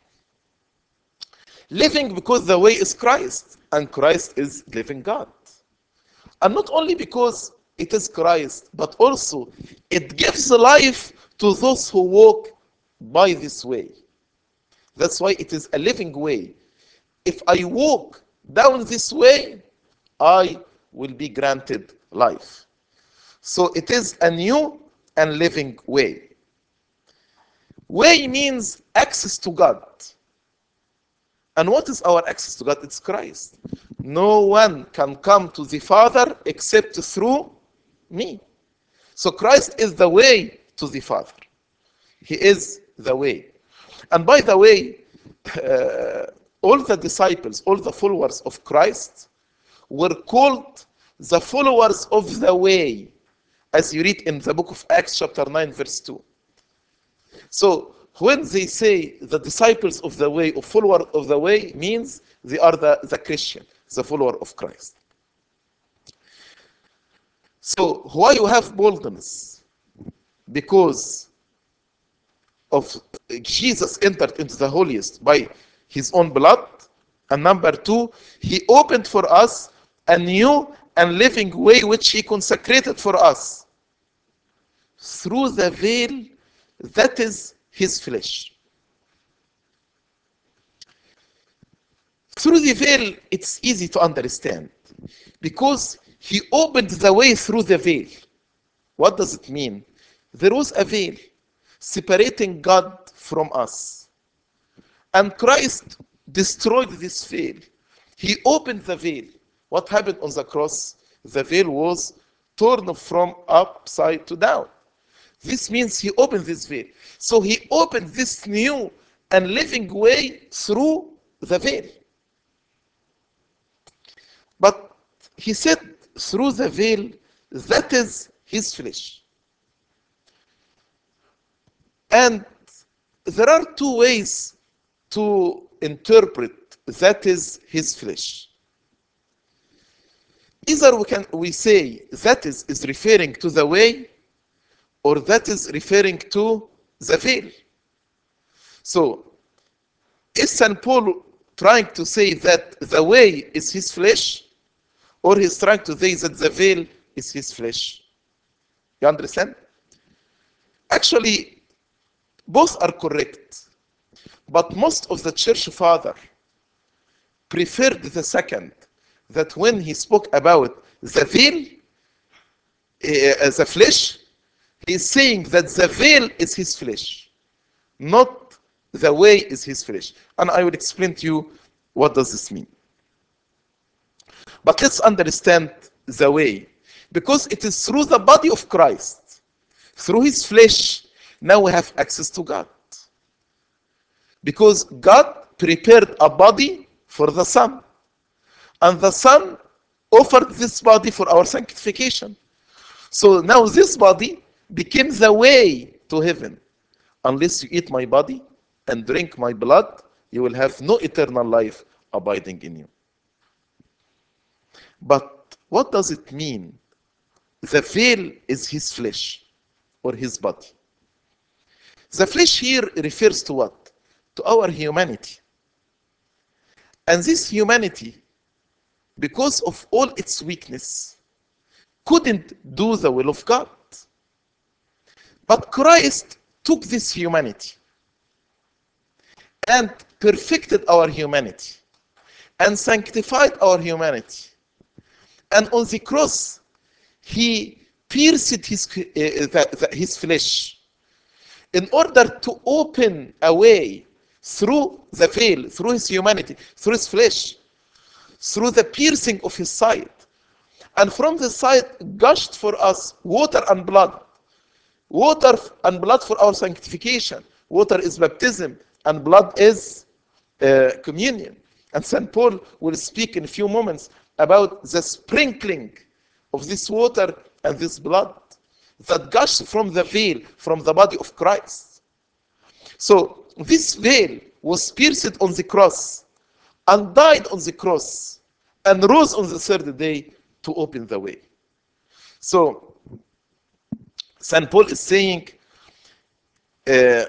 Living because the way is Christ, and Christ is living God. And not only because it is Christ, but also it gives life to those who walk by this way. That's why it is a living way. If I walk down this way, I will be granted life. So it is a new and living way. Way means access to God. And what is our access to God? It's Christ. No one can come to the Father except through me. So Christ is the way to the Father. He is the way. And by the way, uh, all the disciples, all the followers of Christ were called the followers of the way, as you read in the book of Acts chapter nine, verse two. So when they say the disciples of the way or follower of the way, means they are the, the Christian, the follower of Christ. So why you have boldness? Because of Jesus entered into the holiest by his own blood, And number two, he opened for us a new and living way which he consecrated for us through the veil that is his flesh. Through the veil, it's easy to understand because he opened the way through the veil. What does it mean? There was a veil separating God from us. And Christ destroyed this veil. He opened the veil. What happened on the cross? The veil was torn from upside to down. This means he opened this veil. So he opened this new and living way through the veil. But he said through the veil, that is his flesh. And there are two ways to interpret that is his flesh. Either we can we say that is, is referring to the way, or that is referring to the veil. So is Saint Paul trying to say that the way is his flesh, or he's trying to say that the veil is his flesh? You understand? Actually, both are correct. But most of the church father preferred the second, that when he spoke about the veil, uh, the flesh, he's saying that the veil is his flesh, not the way is his flesh. And I will explain to you what does this mean. But let's understand the way, because it is through the body of Christ, through his flesh, now we have access to God. Because God prepared a body for the Son, and the Son offered this body for our sanctification. So now this body became the way to heaven. Unless you eat my body and drink my blood, you will have no eternal life abiding in you. But what does it mean? The veil is his flesh or his body. The flesh here refers to what? To our humanity. And this humanity, because of all its weakness, couldn't do the will of God. But Christ took this humanity and perfected our humanity and sanctified our humanity. And on the cross, he pierced his, uh, the, the, his flesh in order to open a way through the veil, through his humanity, through his flesh, through the piercing of his side. And from the side gushed for us water and blood. Water and blood for our sanctification. Water is baptism, and blood is uh, communion. And Saint Paul will speak in a few moments about the sprinkling of this water and this blood that gushed from the veil, from the body of Christ. So this veil was pierced on the cross and died on the cross and rose on the third day to open the way. So Saint Paul is saying, uh,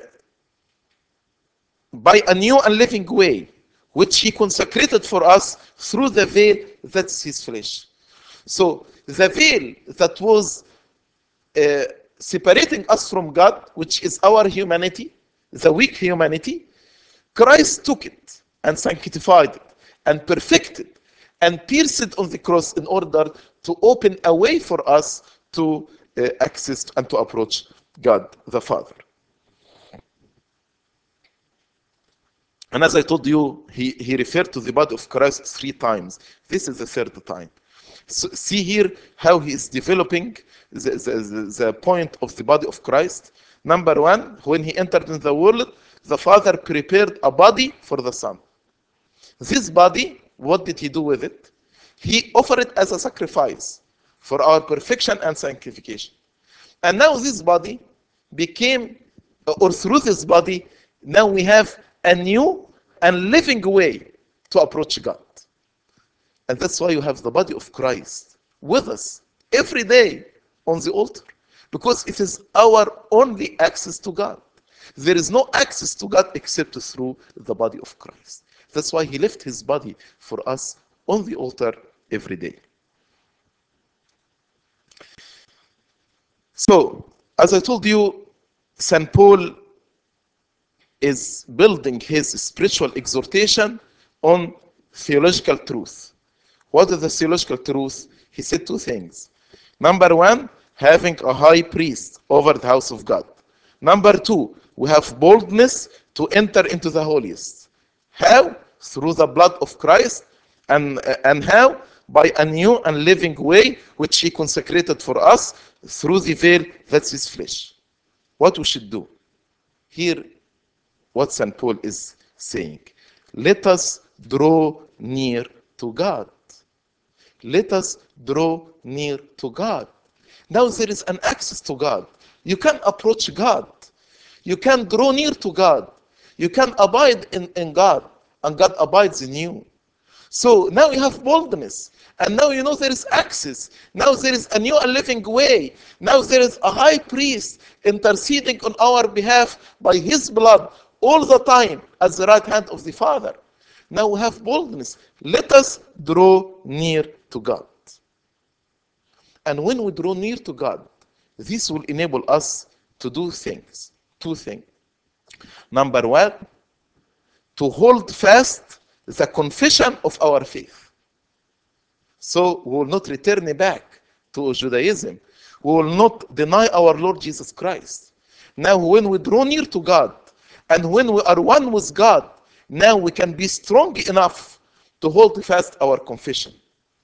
by a new and living way, which he consecrated for us through the veil that's his flesh. So the veil that was uh, separating us from God, which is our humanity, the weak humanity, Christ took it and sanctified it and perfected and pierced it on the cross in order to open a way for us to uh, access and to approach God the Father. And as I told you, he, he referred to the body of Christ three times. This is the third time. So see here how he is developing the, the, the point of the body of Christ. Number one, when he entered in the world, the Father prepared a body for the Son. This body, what did he do with it? He offered it as a sacrifice for our perfection and sanctification. And now this body became, or through this body, now we have a new and living way to approach God. And that's why you have the body of Christ with us every day on the altar, because it is our only access to God. There is no access to God except through the body of Christ. That's why he left his body for us on the altar every day. So, as I told you, Saint Paul is building his spiritual exhortation on theological truth. What is the theological truth? He said two things. Number one, having a high priest over the house of God. Number two, we have boldness to enter into the holiest. How? Through the blood of Christ. And, and how? By a new and living way which he consecrated for us through the veil that's his flesh. What we should do? Here, what Saint Paul is saying. Let us draw near to God. Let us draw near to God. Now there is an access to God. You can approach God. You can draw near to God. You can abide in, in God, and God abides in you. So now you have boldness. And now you know there is access. Now there is a new and living way. Now there is a high priest interceding on our behalf by his blood all the time at the right hand of the Father. Now we have boldness. Let us draw near to God. And when we draw near to God, this will enable us to do things. Two things. Number one, to hold fast the confession of our faith. So we will not return back to Judaism. We will not deny our Lord Jesus Christ. Now when we draw near to God, and when we are one with God, now we can be strong enough to hold fast our confession.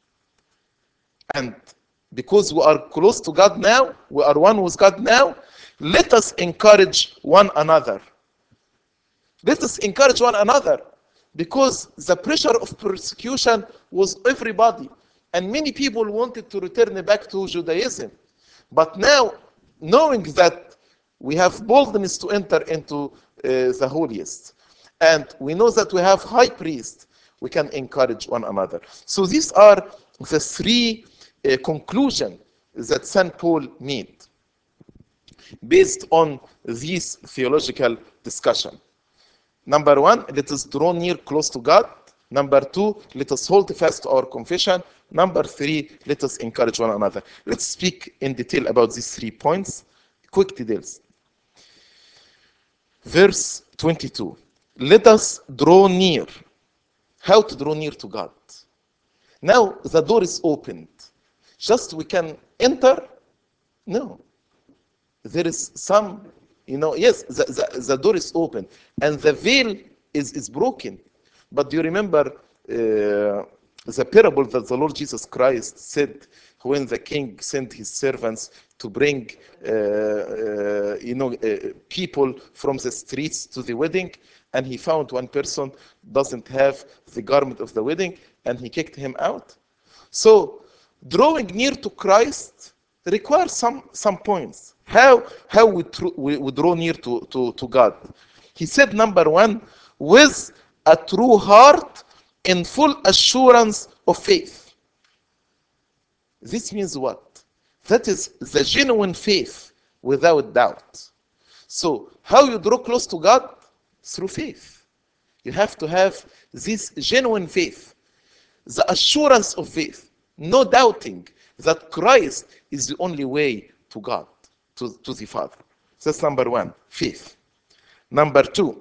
And because we are close to God now, we are one with God now, let us encourage one another. Let us encourage one another, because the pressure of persecution was everybody, and many people wanted to return back to Judaism. But now, knowing that we have boldness to enter into uh, the holiest, and we know that we have high priest, we can encourage one another. So these are the three uh, conclusions that Saint Paul made based on this theological discussion. Number one, let us draw near close to God. Number two, let us hold fast to our confession. Number three, let us encourage one another. Let's speak in detail about these three points. Quick details. Verse twenty-two. Let us draw near. How to draw near to God? Now the door is opened. Just we can enter? No. There is some, you know, yes, the, the, the door is open and the veil is, is broken. But do you remember uh, the parable that the Lord Jesus Christ said when the king sent his servants to bring uh, uh, you know, uh, people from the streets to the wedding, and he found one person doesn't have the garment of the wedding, and he kicked him out? So drawing near to Christ requires some, some points. How, how we, tr- we, we draw near to, to, to God? He said, number one, with a true heart in full assurance of faith. This means what? That is the genuine faith without doubt. So how you draw close to God? Through faith. You have to have this genuine faith, the assurance of faith, no doubting that Christ is the only way to God, to, to the Father. That's number one, faith. Number two,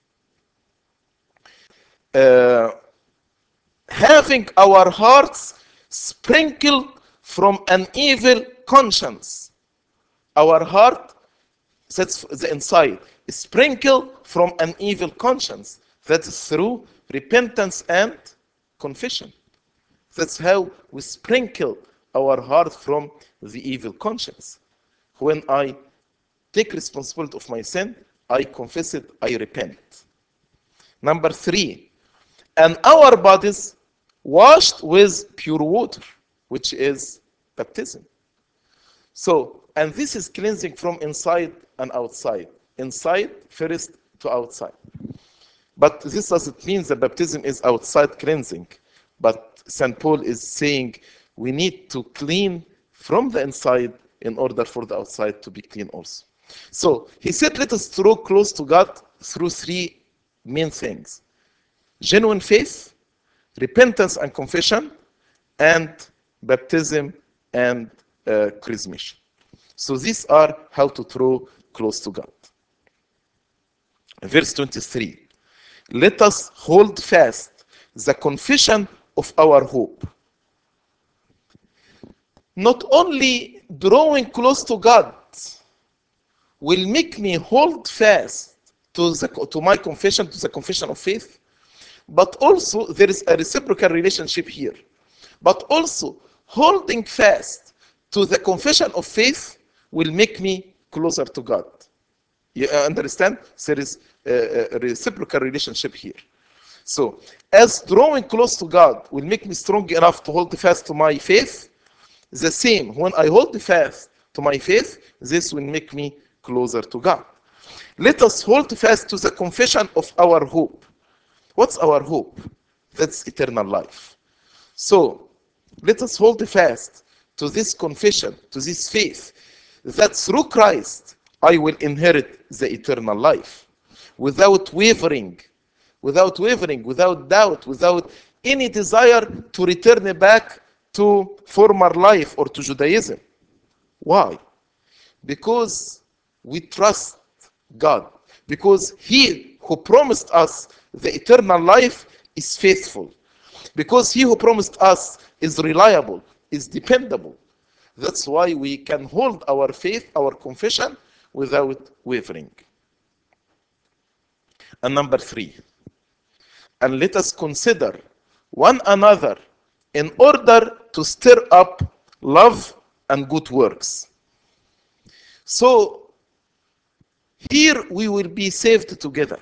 uh, having our hearts sprinkled from an evil conscience. Our heart, that's the inside, is sprinkled from an evil conscience. That is through repentance and confession. That's how we sprinkle our heart from the evil conscience. When I take responsibility of my sin, I confess it, I repent. Number three, and our bodies washed with pure water, which is baptism. So, and this is cleansing from inside and outside. Inside first to outside. But this doesn't mean the baptism is outside cleansing. But Saint Paul is saying we need to clean from the inside in order for the outside to be clean also. So he said, let us draw close to God through three main things. genuine faith, repentance and confession, and baptism and uh, chrismation. So these are how to draw close to God. Verse twenty-three. Let us hold fast the confession of our hope. Not only drawing close to God will make me hold fast to, the, to my confession, to the confession of faith, but also there is a reciprocal relationship here. But also holding fast to the confession of faith will make me closer to God. You understand? There is a, a reciprocal relationship here. So, as drawing close to God will make me strong enough to hold fast to my faith, the same, when I hold fast to my faith, this will make me closer to God. Let us hold fast to the confession of our hope. What's our hope? That's eternal life. So, let us hold fast to this confession, to this faith, that through Christ I will inherit the eternal life without wavering, without wavering, without doubt, without any desire to return back to former life or to Judaism. Why? Because we trust God. Because He who promised us the eternal life is faithful. Because He who promised us is reliable, is dependable. That's why we can hold our faith, our confession, without wavering. And number three, and let us consider one another in order to stir up love and good works. So, here we will be saved together.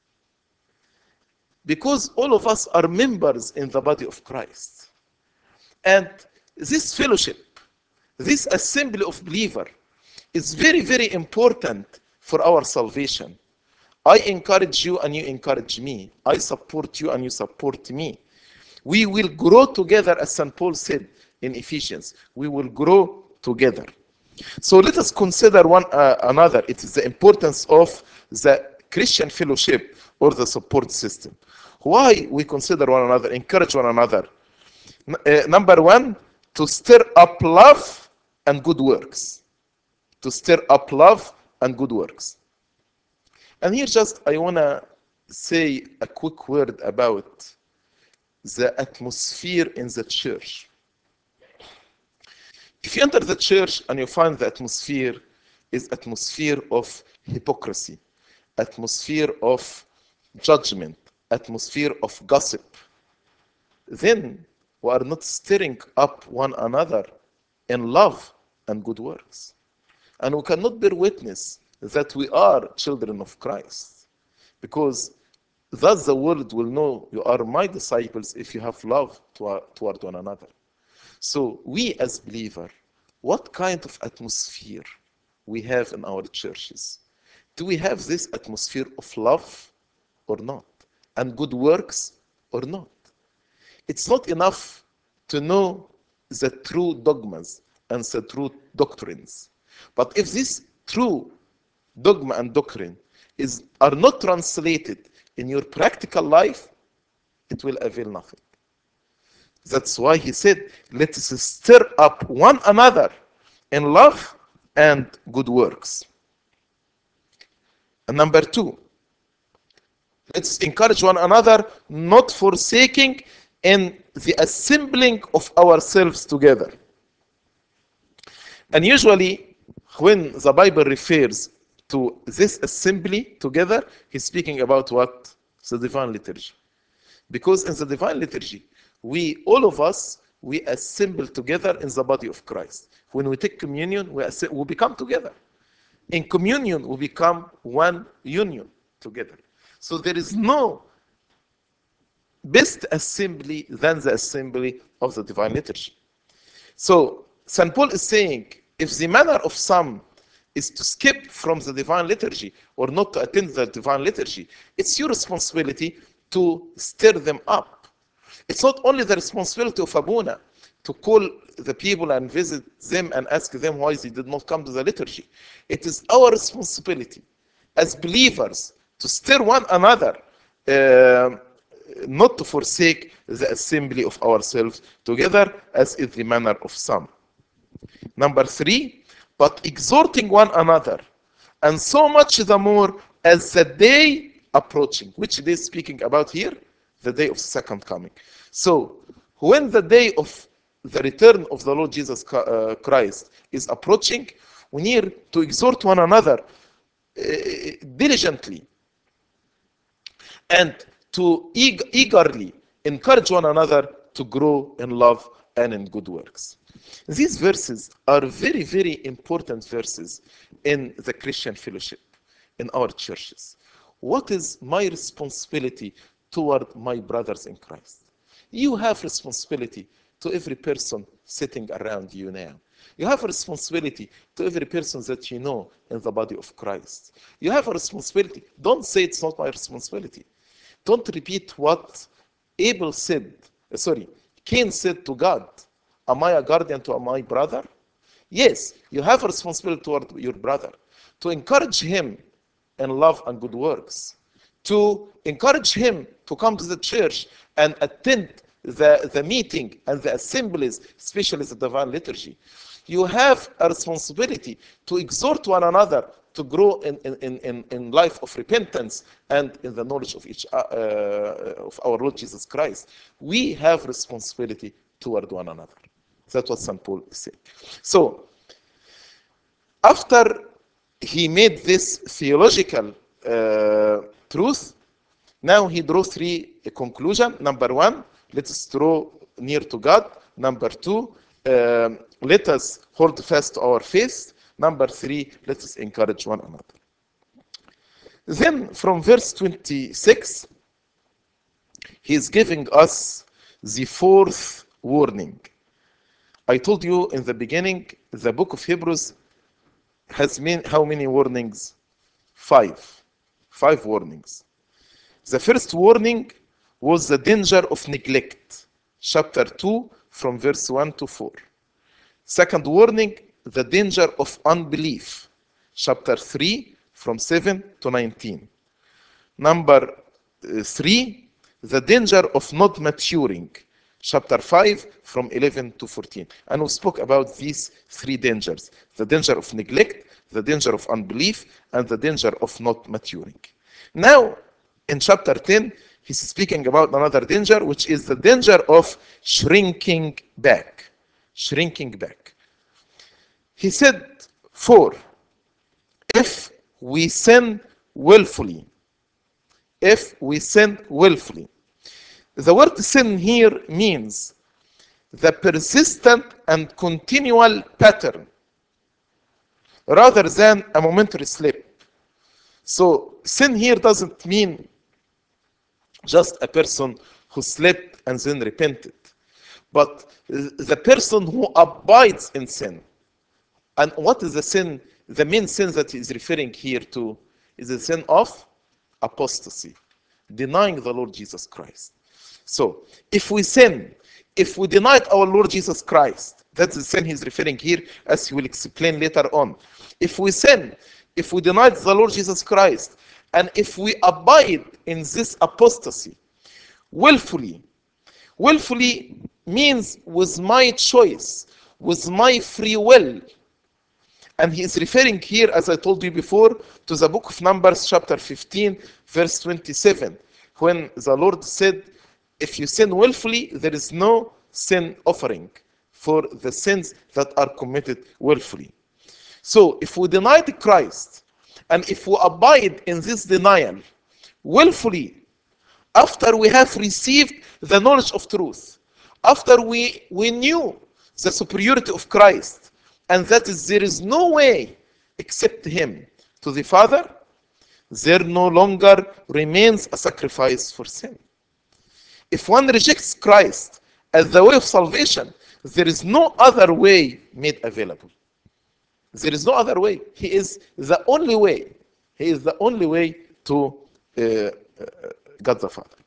Because all of us are members in the body of Christ. And this fellowship, this assembly of believers, is very, very important for our salvation. I encourage you and you encourage me. I support you and you support me. We will grow together, as Saint Paul said in Ephesians. We will grow together. So let us consider one uh, another. It is the importance of the Christian fellowship or the support system. Why we consider one another, encourage one another? Uh, number one, to stir up love and good works. To stir up love and good works. And here just I want to say a quick word about the atmosphere in the church. If you enter the church and you find the atmosphere is atmosphere of hypocrisy, atmosphere of judgment, atmosphere of gossip, then we are not stirring up one another in love and good works. And we cannot bear witness that we are children of Christ. Because thus the world will know you are my disciples if you have love toward one another. So we as believers, what kind of atmosphere we have in our churches? Do we have this atmosphere of love or not? And good works or not? It's not enough to know the true dogmas and the true doctrines. But if this true dogma and doctrine is, are not translated in your practical life, it will avail nothing. That's why he said, let us stir up one another in love and good works. And number two, let's encourage one another, not forsaking in the assembling of ourselves together. And usually, when the Bible refers to this assembly together, he's speaking about what? The divine liturgy. Because in the divine liturgy, we, all of us, we assemble together in the body of Christ. When we take communion, we, we become together. In communion, we become one union together. So there is no best assembly than the assembly of the divine liturgy. So Saint Paul is saying, if the manner of some is to skip from the divine liturgy or not to attend the divine liturgy, it's your responsibility to stir them up. It's not only the responsibility of Abuna to call the people and visit them and ask them why they did not come to the liturgy. It is our responsibility as believers to stir one another uh, not to forsake the assembly of ourselves together, as is the manner of some. Number three, but exhorting one another, and so much the more as the day approaching. Which day is speaking about here? The day of second coming. So, when the day of the return of the Lord Jesus Christ is approaching, we need to exhort one another uh, diligently and to eag eagerly encourage one another to grow in love and in good works. These verses are very, very important verses in the Christian fellowship, in our churches. What is my responsibility toward my brothers in Christ? You have responsibility to every person sitting around you now. You have a responsibility to every person that you know in the body of Christ. You have a responsibility. Don't say it's not my responsibility. Don't repeat what Abel said, sorry, Cain said to God, am I a guardian to my brother? Yes, you have a responsibility toward your brother, to encourage him in love and good works, to encourage him to come to the church and attend the, the meeting and the assemblies, especially the divine liturgy. You have a responsibility to exhort one another to grow in, in, in, in life of repentance and in the knowledge of each uh, of our Lord Jesus Christ. We have responsibility toward one another. That's what Saint Paul said. So, after he made this theological uh, truth, now he drew three conclusions. Number one, let us draw near to God. Number two, uh, let us hold fast to our faith. Number three, let us encourage one another. Then from verse twenty-six, he is giving us the fourth warning. I told you in the beginning, the book of Hebrews has mean, how many warnings? Five. Five warnings. The first warning was the danger of neglect. Chapter two, from verse one to four. Second warning, the danger of unbelief. Chapter three, from seven to nineteen. Number three, the danger of not maturing. Chapter five, from eleven to fourteen. And we spoke about these three dangers. The danger of neglect, the danger of unbelief, and the danger of not maturing. Now, in chapter ten, he's speaking about another danger, which is the danger of shrinking back. Shrinking back. He said, for if we sin willfully, if we sin willfully. The word sin here means the persistent and continual pattern rather than a momentary slip. So sin here doesn't mean just a person who slept and then repented, but the person who abides in sin. And what is the sin? The main sin that he is referring here to is the sin of apostasy, denying the Lord Jesus Christ. So, if we sin, if we denied our Lord Jesus Christ, that's the sin he's referring here, as he will explain later on. If we sin, if we denied the Lord Jesus Christ, and if we abide in this apostasy willfully, willfully means with my choice, with my free will. And he is referring here, as I told you before, to the book of Numbers, chapter fifteen, verse twenty-seven, when the Lord said, if you sin willfully, there is no sin offering for the sins that are committed willfully. So, if we deny the Christ, and if we abide in this denial willfully, after we have received the knowledge of truth, after we, we knew the superiority of Christ, and that is there is no way except him to the Father, there no longer remains a sacrifice for sin. If one rejects Christ as the way of salvation, there is no other way made available. There is no other way. He is the only way. He is the only way to uh, uh, God the Father.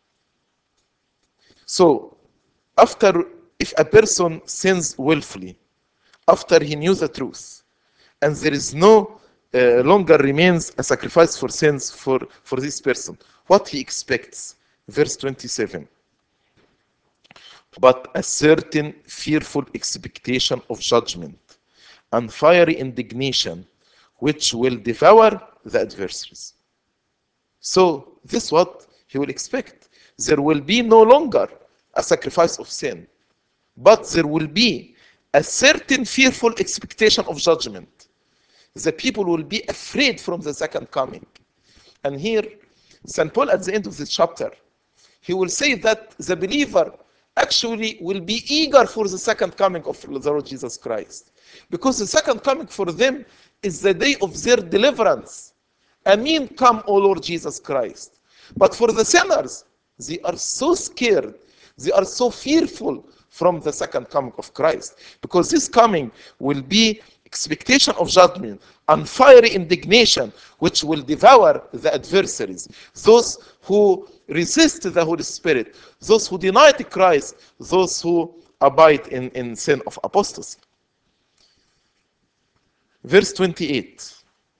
So, after, if a person sins willfully, after he knew the truth, and there is no uh, longer remains a sacrifice for sins for, for this person, what he expects? verse twenty-seven. But a certain fearful expectation of judgment and fiery indignation, which will devour the adversaries. So this is what he will expect. There will be no longer a sacrifice of sin, but there will be a certain fearful expectation of judgment. The people will be afraid from the second coming. And here, Saint Paul at the end of this chapter, he will say that the believer actually will be eager for the second coming of the Lord Jesus Christ. Because the second coming for them is the day of their deliverance. Amen, come, O Lord Jesus Christ. But for the sinners, they are so scared, they are so fearful from the second coming of Christ. Because this coming will be expectation of judgment and fiery indignation, which will devour the adversaries, those who resist the Holy Spirit, those who deny Christ, those who abide in, in sin of apostasy. Verse twenty-eight.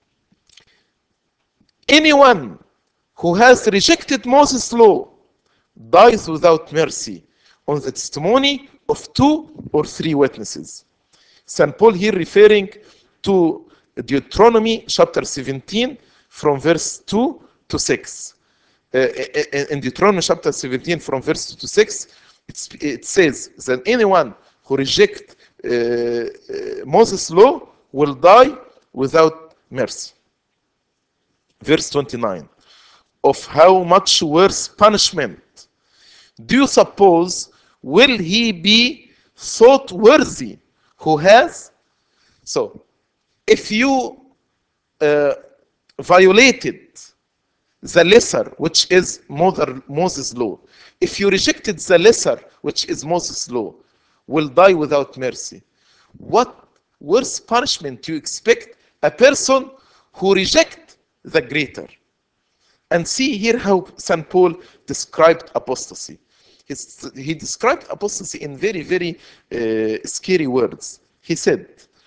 Anyone who has rejected Moses' law dies without mercy on the testimony of two or three witnesses. Saint Paul here referring to Deuteronomy chapter seventeen from verse two to six. Uh, in Deuteronomy chapter seventeen from verse two to six, it's, it says that anyone who rejects uh, uh, Moses' law will die without mercy. Verse twenty-nine. Of how much worse punishment do you suppose will he be thought worthy who has? So, if you uh, violated the lesser, which is Moses' law, if you rejected the lesser, which is Moses' law, will die without mercy. What worse punishment do you expect a person who rejects the greater? And see here how Saint Paul described apostasy. He's, he described apostasy in very, very uh, scary words. He said,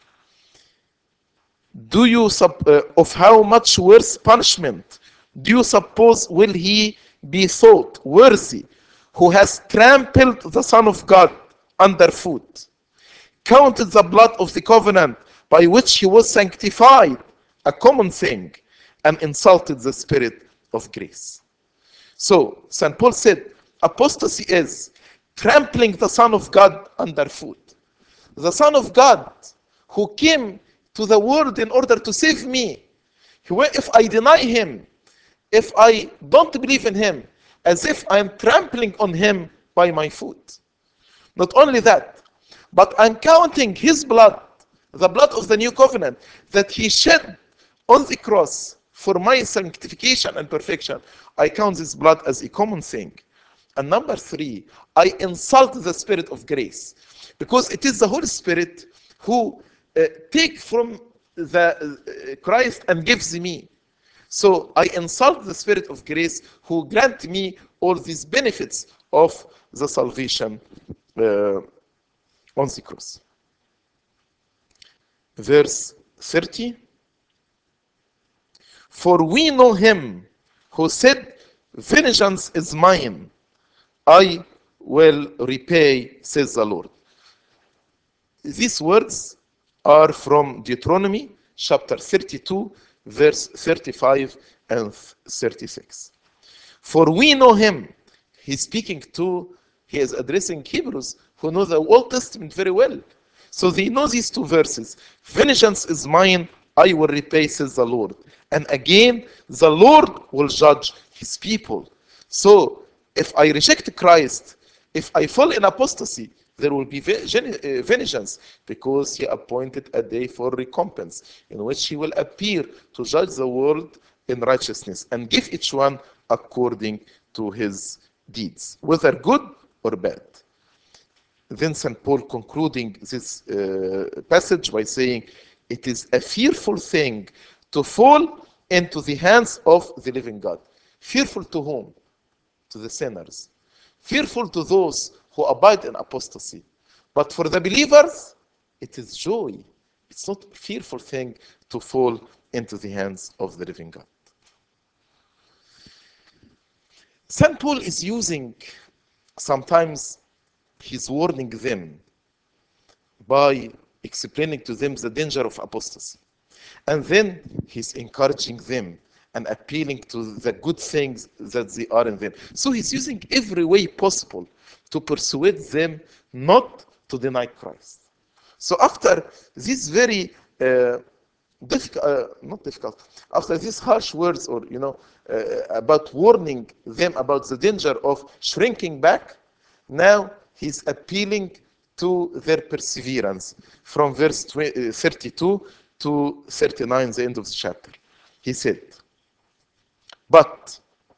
do you sub, uh, of how much worse punishment do you suppose will he be thought worthy who has trampled the Son of God underfoot, counted the blood of the covenant by which he was sanctified a common thing, and insulted the Spirit of grace? So Saint Paul said apostasy is trampling the Son of God underfoot. The Son of God who came to the world in order to save me. If I deny him, if I don't believe in him, as if I am trampling on him by my foot. Not only that, but I'm counting his blood, the blood of the new covenant, that he shed on the cross for my sanctification and perfection. I count this blood as a common thing. And number three, I insult the Spirit of grace, because it is the Holy Spirit who uh, take from the uh, Christ and gives me. So I insult the Spirit of grace who grant me all these benefits of the salvation uh, on the cross. Verse thirty. For we know him who said, vengeance is mine, I will repay, says the Lord. These words are from Deuteronomy chapter thirty-two, verse thirty-five and thirty-six. For we know him. He's speaking to, he is addressing Hebrews who know the Old Testament very well. So they know these two verses. Vengeance is mine, I will repay, says the Lord. And again, the Lord will judge his people. So if I reject Christ, if I fall in apostasy, there will be vengeance, because he appointed a day for recompense in which he will appear to judge the world in righteousness and give each one according to his deeds, whether good or bad. Then Saint Paul concluding this uh, passage by saying, it is a fearful thing to fall into the hands of the living God. Fearful to whom? To the sinners. Fearful to those who abide in apostasy. But for the believers, it is joy. It's not a fearful thing to fall into the hands of the living God. Saint Paul is using, sometimes he's warning them by explaining to them the danger of apostasy. And then he's encouraging them and appealing to the good things that they are in them. So he's using every way possible to persuade them not to deny Christ. So after this very uh, difficult, uh, not difficult, after these harsh words, or you know, uh, about warning them about the danger of shrinking back, now he's appealing to their perseverance from verse thirty-two to thirty-nine, the end of the chapter. He said, "But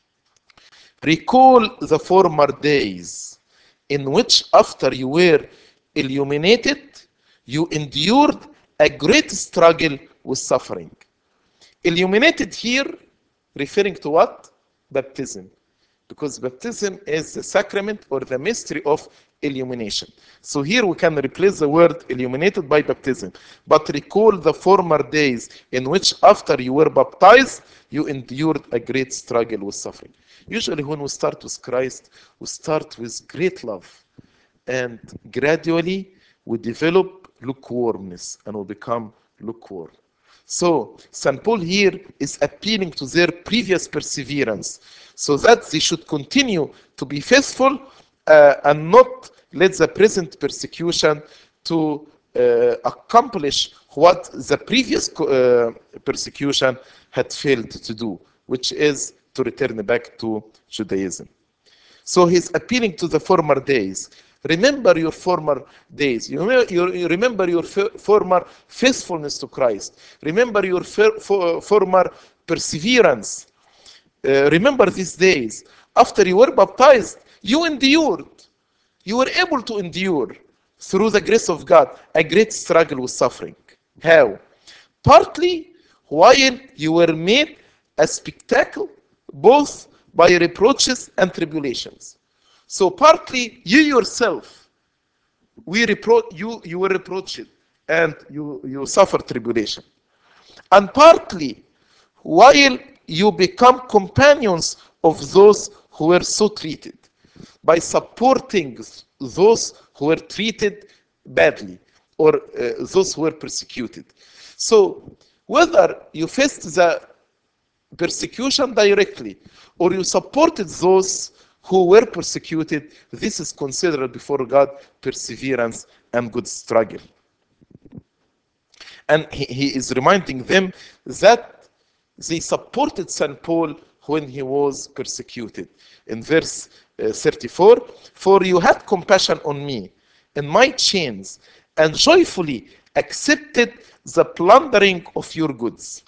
recall the former days in which, after you were illuminated, you endured a great struggle with suffering." Illuminated here, referring to what? Baptism. Because baptism is the sacrament or the mystery of illumination. So here we can replace the word illuminated by baptism. But recall the former days in which, after you were baptized, you endured a great struggle with suffering. Usually when we start with Christ, we start with great love. And gradually we develop lukewarmness and we become lukewarm. So Saint Paul here is appealing to their previous perseverance so that they should continue to be faithful uh, and not let the present persecution to uh, accomplish what the previous uh, persecution had failed to do, which is to return back to Judaism. So he's appealing to the former days. Remember your former days. You remember, you remember your former faithfulness to Christ. Remember your former perseverance. Uh, remember these days. After you were baptized, you endured. You were able to endure, through the grace of God, a great struggle with suffering. How? Partly while you were made a spectacle, both by reproaches and tribulations. So partly you yourself, we repro- you, you were reproached and you, you suffered tribulation. And partly while you become companions of those who were so treated, by supporting those who were treated badly, or uh, those who were persecuted. So whether you faced the persecution directly or you supported those who were persecuted, this is considered before God perseverance and good struggle. And he, he is reminding them that they supported Saint Paul when he was persecuted. In verse uh, thirty-four, "For you had compassion on me in my chains, and joyfully accepted the plundering of your goods."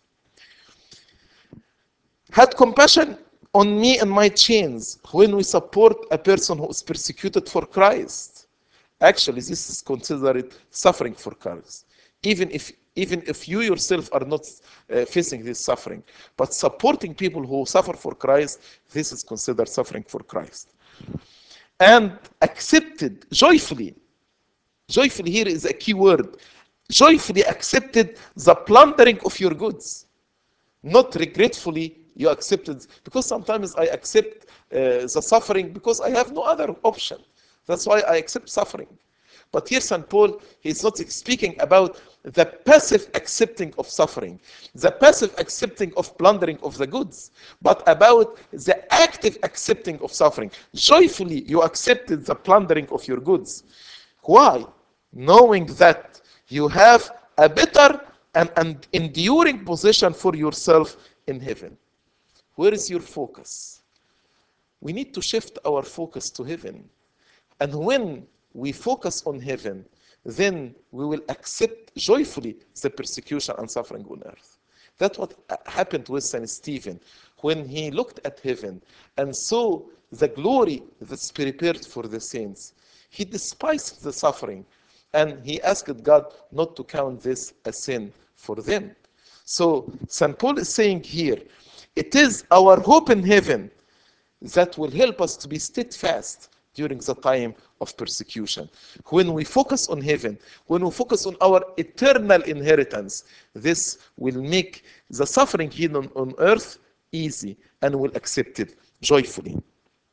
Had compassion on me and my chains when we support a person who is persecuted for Christ. Actually, this is considered suffering for Christ. Even if even if you yourself are not uh, facing this suffering, but supporting people who suffer for Christ, this is considered suffering for Christ. And accepted joyfully. Joyfully here is a key word. Joyfully accepted the plundering of your goods. Not regretfully you accepted, because sometimes I accept uh, the suffering because I have no other option. That's why I accept suffering. But here Saint Paul, he's not speaking about the passive accepting of suffering, the passive accepting of plundering of the goods, but about the active accepting of suffering. Joyfully you accepted the plundering of your goods. Why? Knowing that you have a better and an enduring position for yourself in heaven. Where is your focus? We need to shift our focus to heaven. And when we focus on heaven, then we will accept joyfully the persecution and suffering on earth. That's what happened with Saint Stephen when he looked at heaven and saw the glory that's prepared for the saints. He despised the suffering and he asked God not to count this a sin for them. So Saint Paul is saying here, it is our hope in heaven that will help us to be steadfast during the time of persecution. When we focus on heaven, when we focus on our eternal inheritance, this will make the suffering here on, on earth easy and we'll accept it joyfully.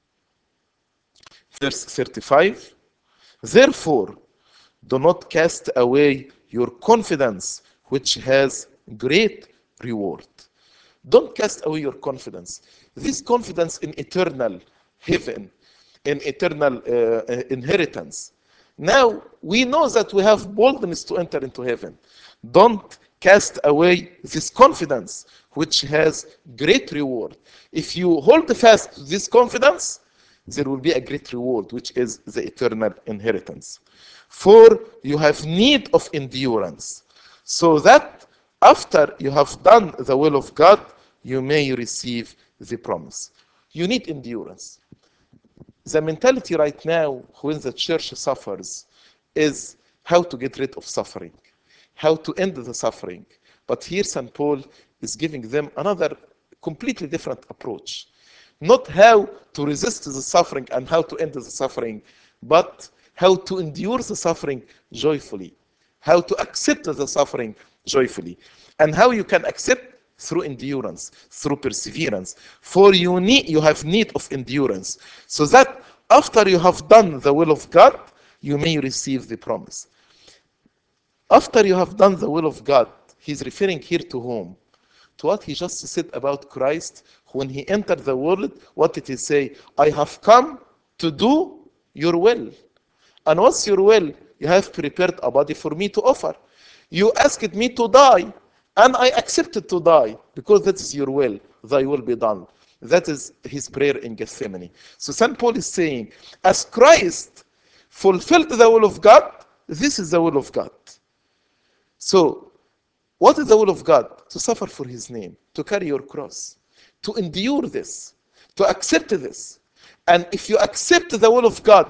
Verse thirty-five, therefore, do not cast away your confidence, which has great reward. Don't cast away your confidence. This confidence in eternal heaven, in eternal uh, uh, inheritance. Now, we know that we have boldness to enter into heaven. Don't cast away this confidence, which has great reward. If you hold fast to this confidence, there will be a great reward, which is the eternal inheritance. For you have need of endurance, so that after you have done the will of God, you may receive the promise. You need endurance. The mentality right now, when the church suffers, is how to get rid of suffering, how to end the suffering. But here Saint Paul is giving them another completely different approach. Not how to resist the suffering and how to end the suffering, but how to endure the suffering joyfully, how to accept the suffering joyfully, and how you can accept through endurance, through perseverance. For you need, you have need of endurance, so that after you have done the will of God, you may receive the promise. After you have done the will of God, he's referring here to whom? To what he just said about Christ when he entered the world. What did he say? I have come to do your will. And what's your will? You have prepared a body for me to offer. You asked me to die, and I accepted to die because that is your will. Thy will be done. That is his prayer in Gethsemane. So Saint Paul is saying, as Christ fulfilled the will of God, this is the will of God. So, what is the will of God? To suffer for his name, to carry your cross, to endure this, to accept this. And if you accept the will of God,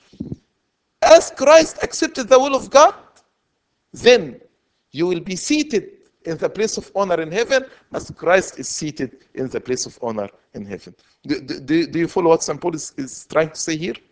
as Christ accepted the will of God, then you will be seated in the place of honor in heaven as Christ is seated in the place of honor in heaven. Do, do, do you follow what Saint Paul is, is trying to say here?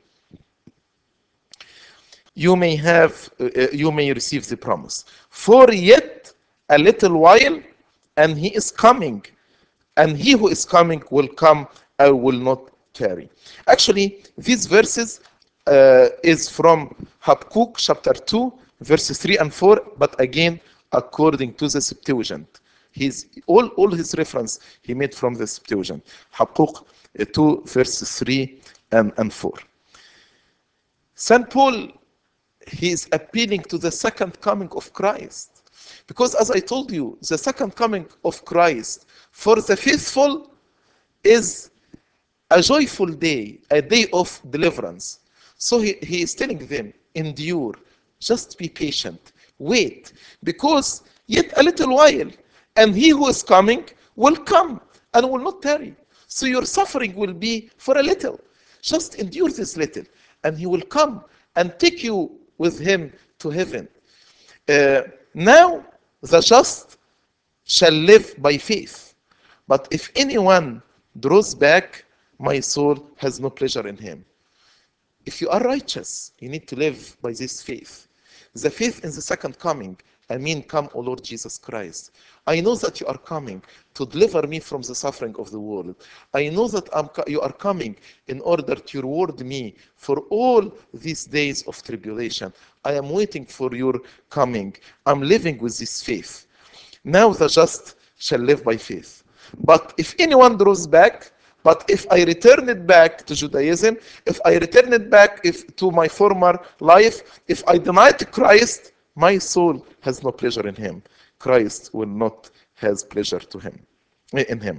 You may have, uh, you may receive the promise. For yet a little while, and he is coming, and he who is coming will come and will not tarry. Actually, these verses uh, is from Habakkuk chapter two, verses three and four, but again, according to the Septuagint. His, all, all his reference he made from the Septuagint. Habakkuk uh, two, verses three and, and four. Saint Paul, he is appealing to the second coming of Christ. Because as I told you, the second coming of Christ for the faithful is a joyful day, a day of deliverance. So he, he is telling them, endure, just be patient, wait, because yet a little while, and he who is coming will come and will not tarry. So your suffering will be for a little. Just endure this little, and he will come and take you with him to heaven. Uh, now the just shall live by faith. But if anyone draws back, my soul has no pleasure in him. If you are righteous, you need to live by this faith. The faith in the second coming. I mean, come, O Lord Jesus Christ. I know that you are coming to deliver me from the suffering of the world. I know that I'm, you are coming in order to reward me for all these days of tribulation. I am waiting for your coming. I'm living with this faith. Now the just shall live by faith. But if anyone draws back, but if I return it back to Judaism, if I return it back if, to my former life, if I deny to Christ, my soul has no pleasure in him. Christ will not have pleasure to him, in him.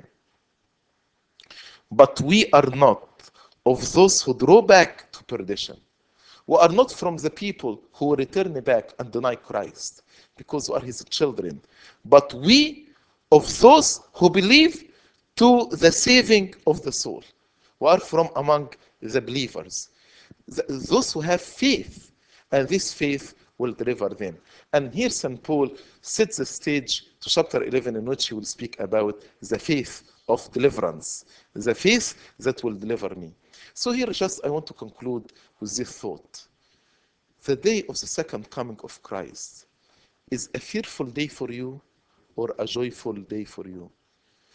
But we are not of those who draw back to perdition. We are not from the people who return back and deny Christ, because we are his children. But we of those who believe to the saving of the soul. We are from among the believers. Those who have faith, and this faith will deliver them. And here Saint Paul sets the stage to chapter eleven, in which he will speak about the faith of deliverance, the faith that will deliver me. So here just I want to conclude with this thought. The day of the second coming of Christ is a fearful day for you or a joyful day for you.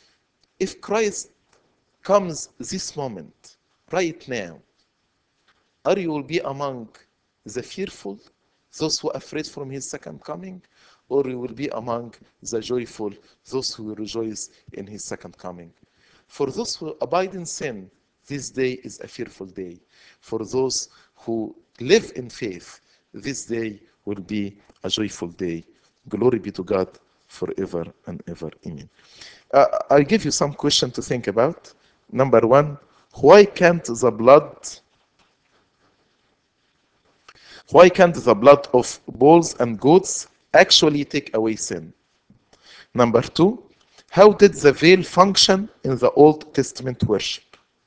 If Christ comes this moment, right now, Are you will be among the fearful, those who are afraid from his second coming, or you will be among the joyful, those who will rejoice in his second coming? For those who abide in sin, this day is a fearful day. For those who live in faith, this day will be a joyful day. Glory be to God forever and ever. Amen. Uh, I'll give you some questions to think about. Number one, why can't the blood why can't the blood of bulls and goats actually take away sin? Number two, how did the veil function in the Old Testament worship?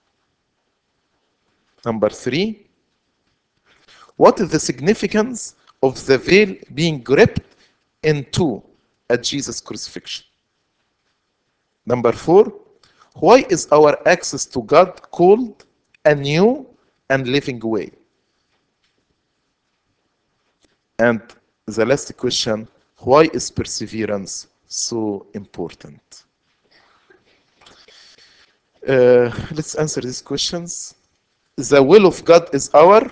Number three, what is the significance of the veil being ripped in two at Jesus' crucifixion? Number four, why is our access to God called a new and living way? And the last question, why is perseverance so important? Uh, let's answer these questions. The will of God is our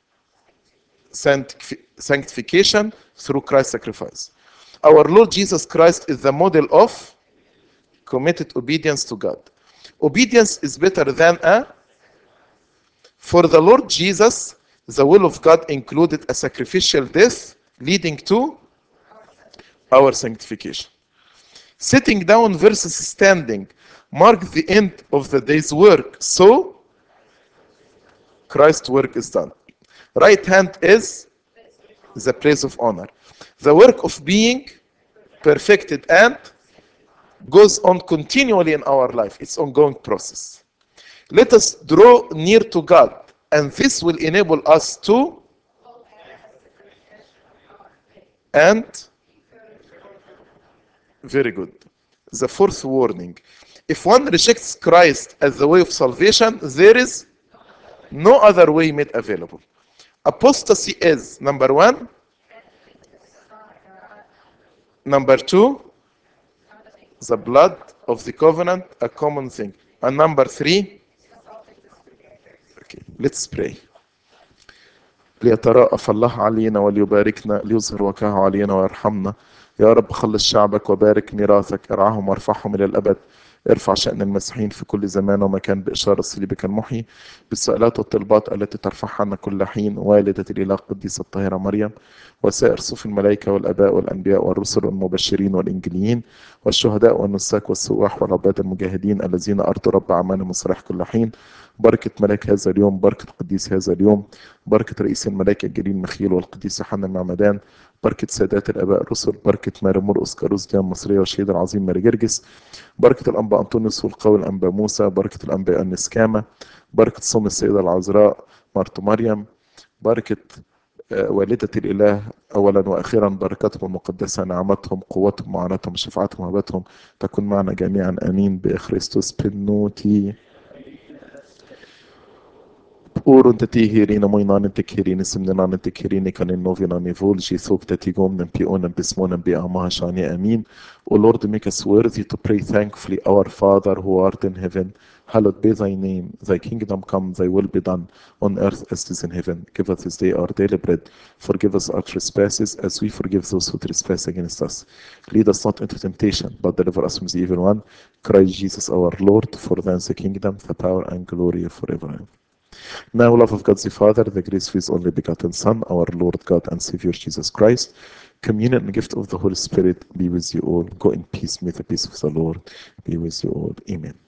sanctification through Christ's sacrifice. Our Lord Jesus Christ is the model of committed obedience to God. Obedience is better than a. For the Lord Jesus, the will of God included a sacrificial death leading to our sanctification. Sitting down versus standing mark the end of the day's work. So, Christ's work is done. Right hand is the place of honor. The work of being perfected and goes on continually in our life. It's an ongoing process. Let us draw near to God, and this will enable us to and very good. The fourth warning. If one rejects Christ as the way of salvation, there is no other way made available. Apostasy is number one. Number two, the blood of the covenant, a common thing. And number three, okay, let's pray. ليتراءف الله علينا وليباركنا ليظهر وجهه علينا ويرحمنا. يا رب خلص شعبك وبارك ميراثك، ارعاهم وارفعهم الى الابد. ارفع شأن المسيحيين في كل زمان ومكان بإشارة صليبك المحيي، بالسؤالات والطلبات التي ترفعها عنا كل حين والدة الإله القديسة الطاهرة مريم، وسائر صف الملائكة والآباء والأنبياء والرسل والمبشرين والإنجيليين والشهداء والنساك والسواح والعباد المجاهدين الذين أرضوا رب أعمالهم الصالح كل حين. بركة ملاك هذا اليوم، بركة قديس هذا اليوم، بركة رئيس الملائكة الجليل مخيل والقديس يوحنا المعمدان، بركة سادات الآباء الرسل، بركة ماري مرقس كاروس ديان المصرية والشهيد العظيم ماري جرجس، بركة الأنبا أنطونيوس والقوي الأنبا موسى، بركة الأنبا النسكامة، بركة صوم السيدة العذراء مرت مريم، بركة والدة الإله أولا وأخيرا، بركاتهم المقدسة، نعمتهم، قوتهم، معاناتهم، شفاعتهم، وهبتهم تكون معنا جميعا آمين بخريستوس بنوتي. Orun te tihirina moinan te kirini simnenan te kirini kanin novina nivol jithok te tigom nem pionem bismonem bi amahashani amin. O Lord, make us worthy to pray thankfully, Our Father who art in heaven, hallowed be thy name. Thy kingdom come, thy will be done on earth as it is in heaven. Give us this day our daily bread. Forgive us our trespasses as we forgive those who trespass against us. Lead us not into temptation, but deliver us from the evil one. Christ Jesus our Lord, for thine is the kingdom, the power and glory forever. Now, love of God the Father, the grace of His only begotten Son, our Lord God and Savior Jesus Christ, communion and gift of the Holy Spirit be with you all. Go in peace. May the peace of the Lord be with you all. Amen.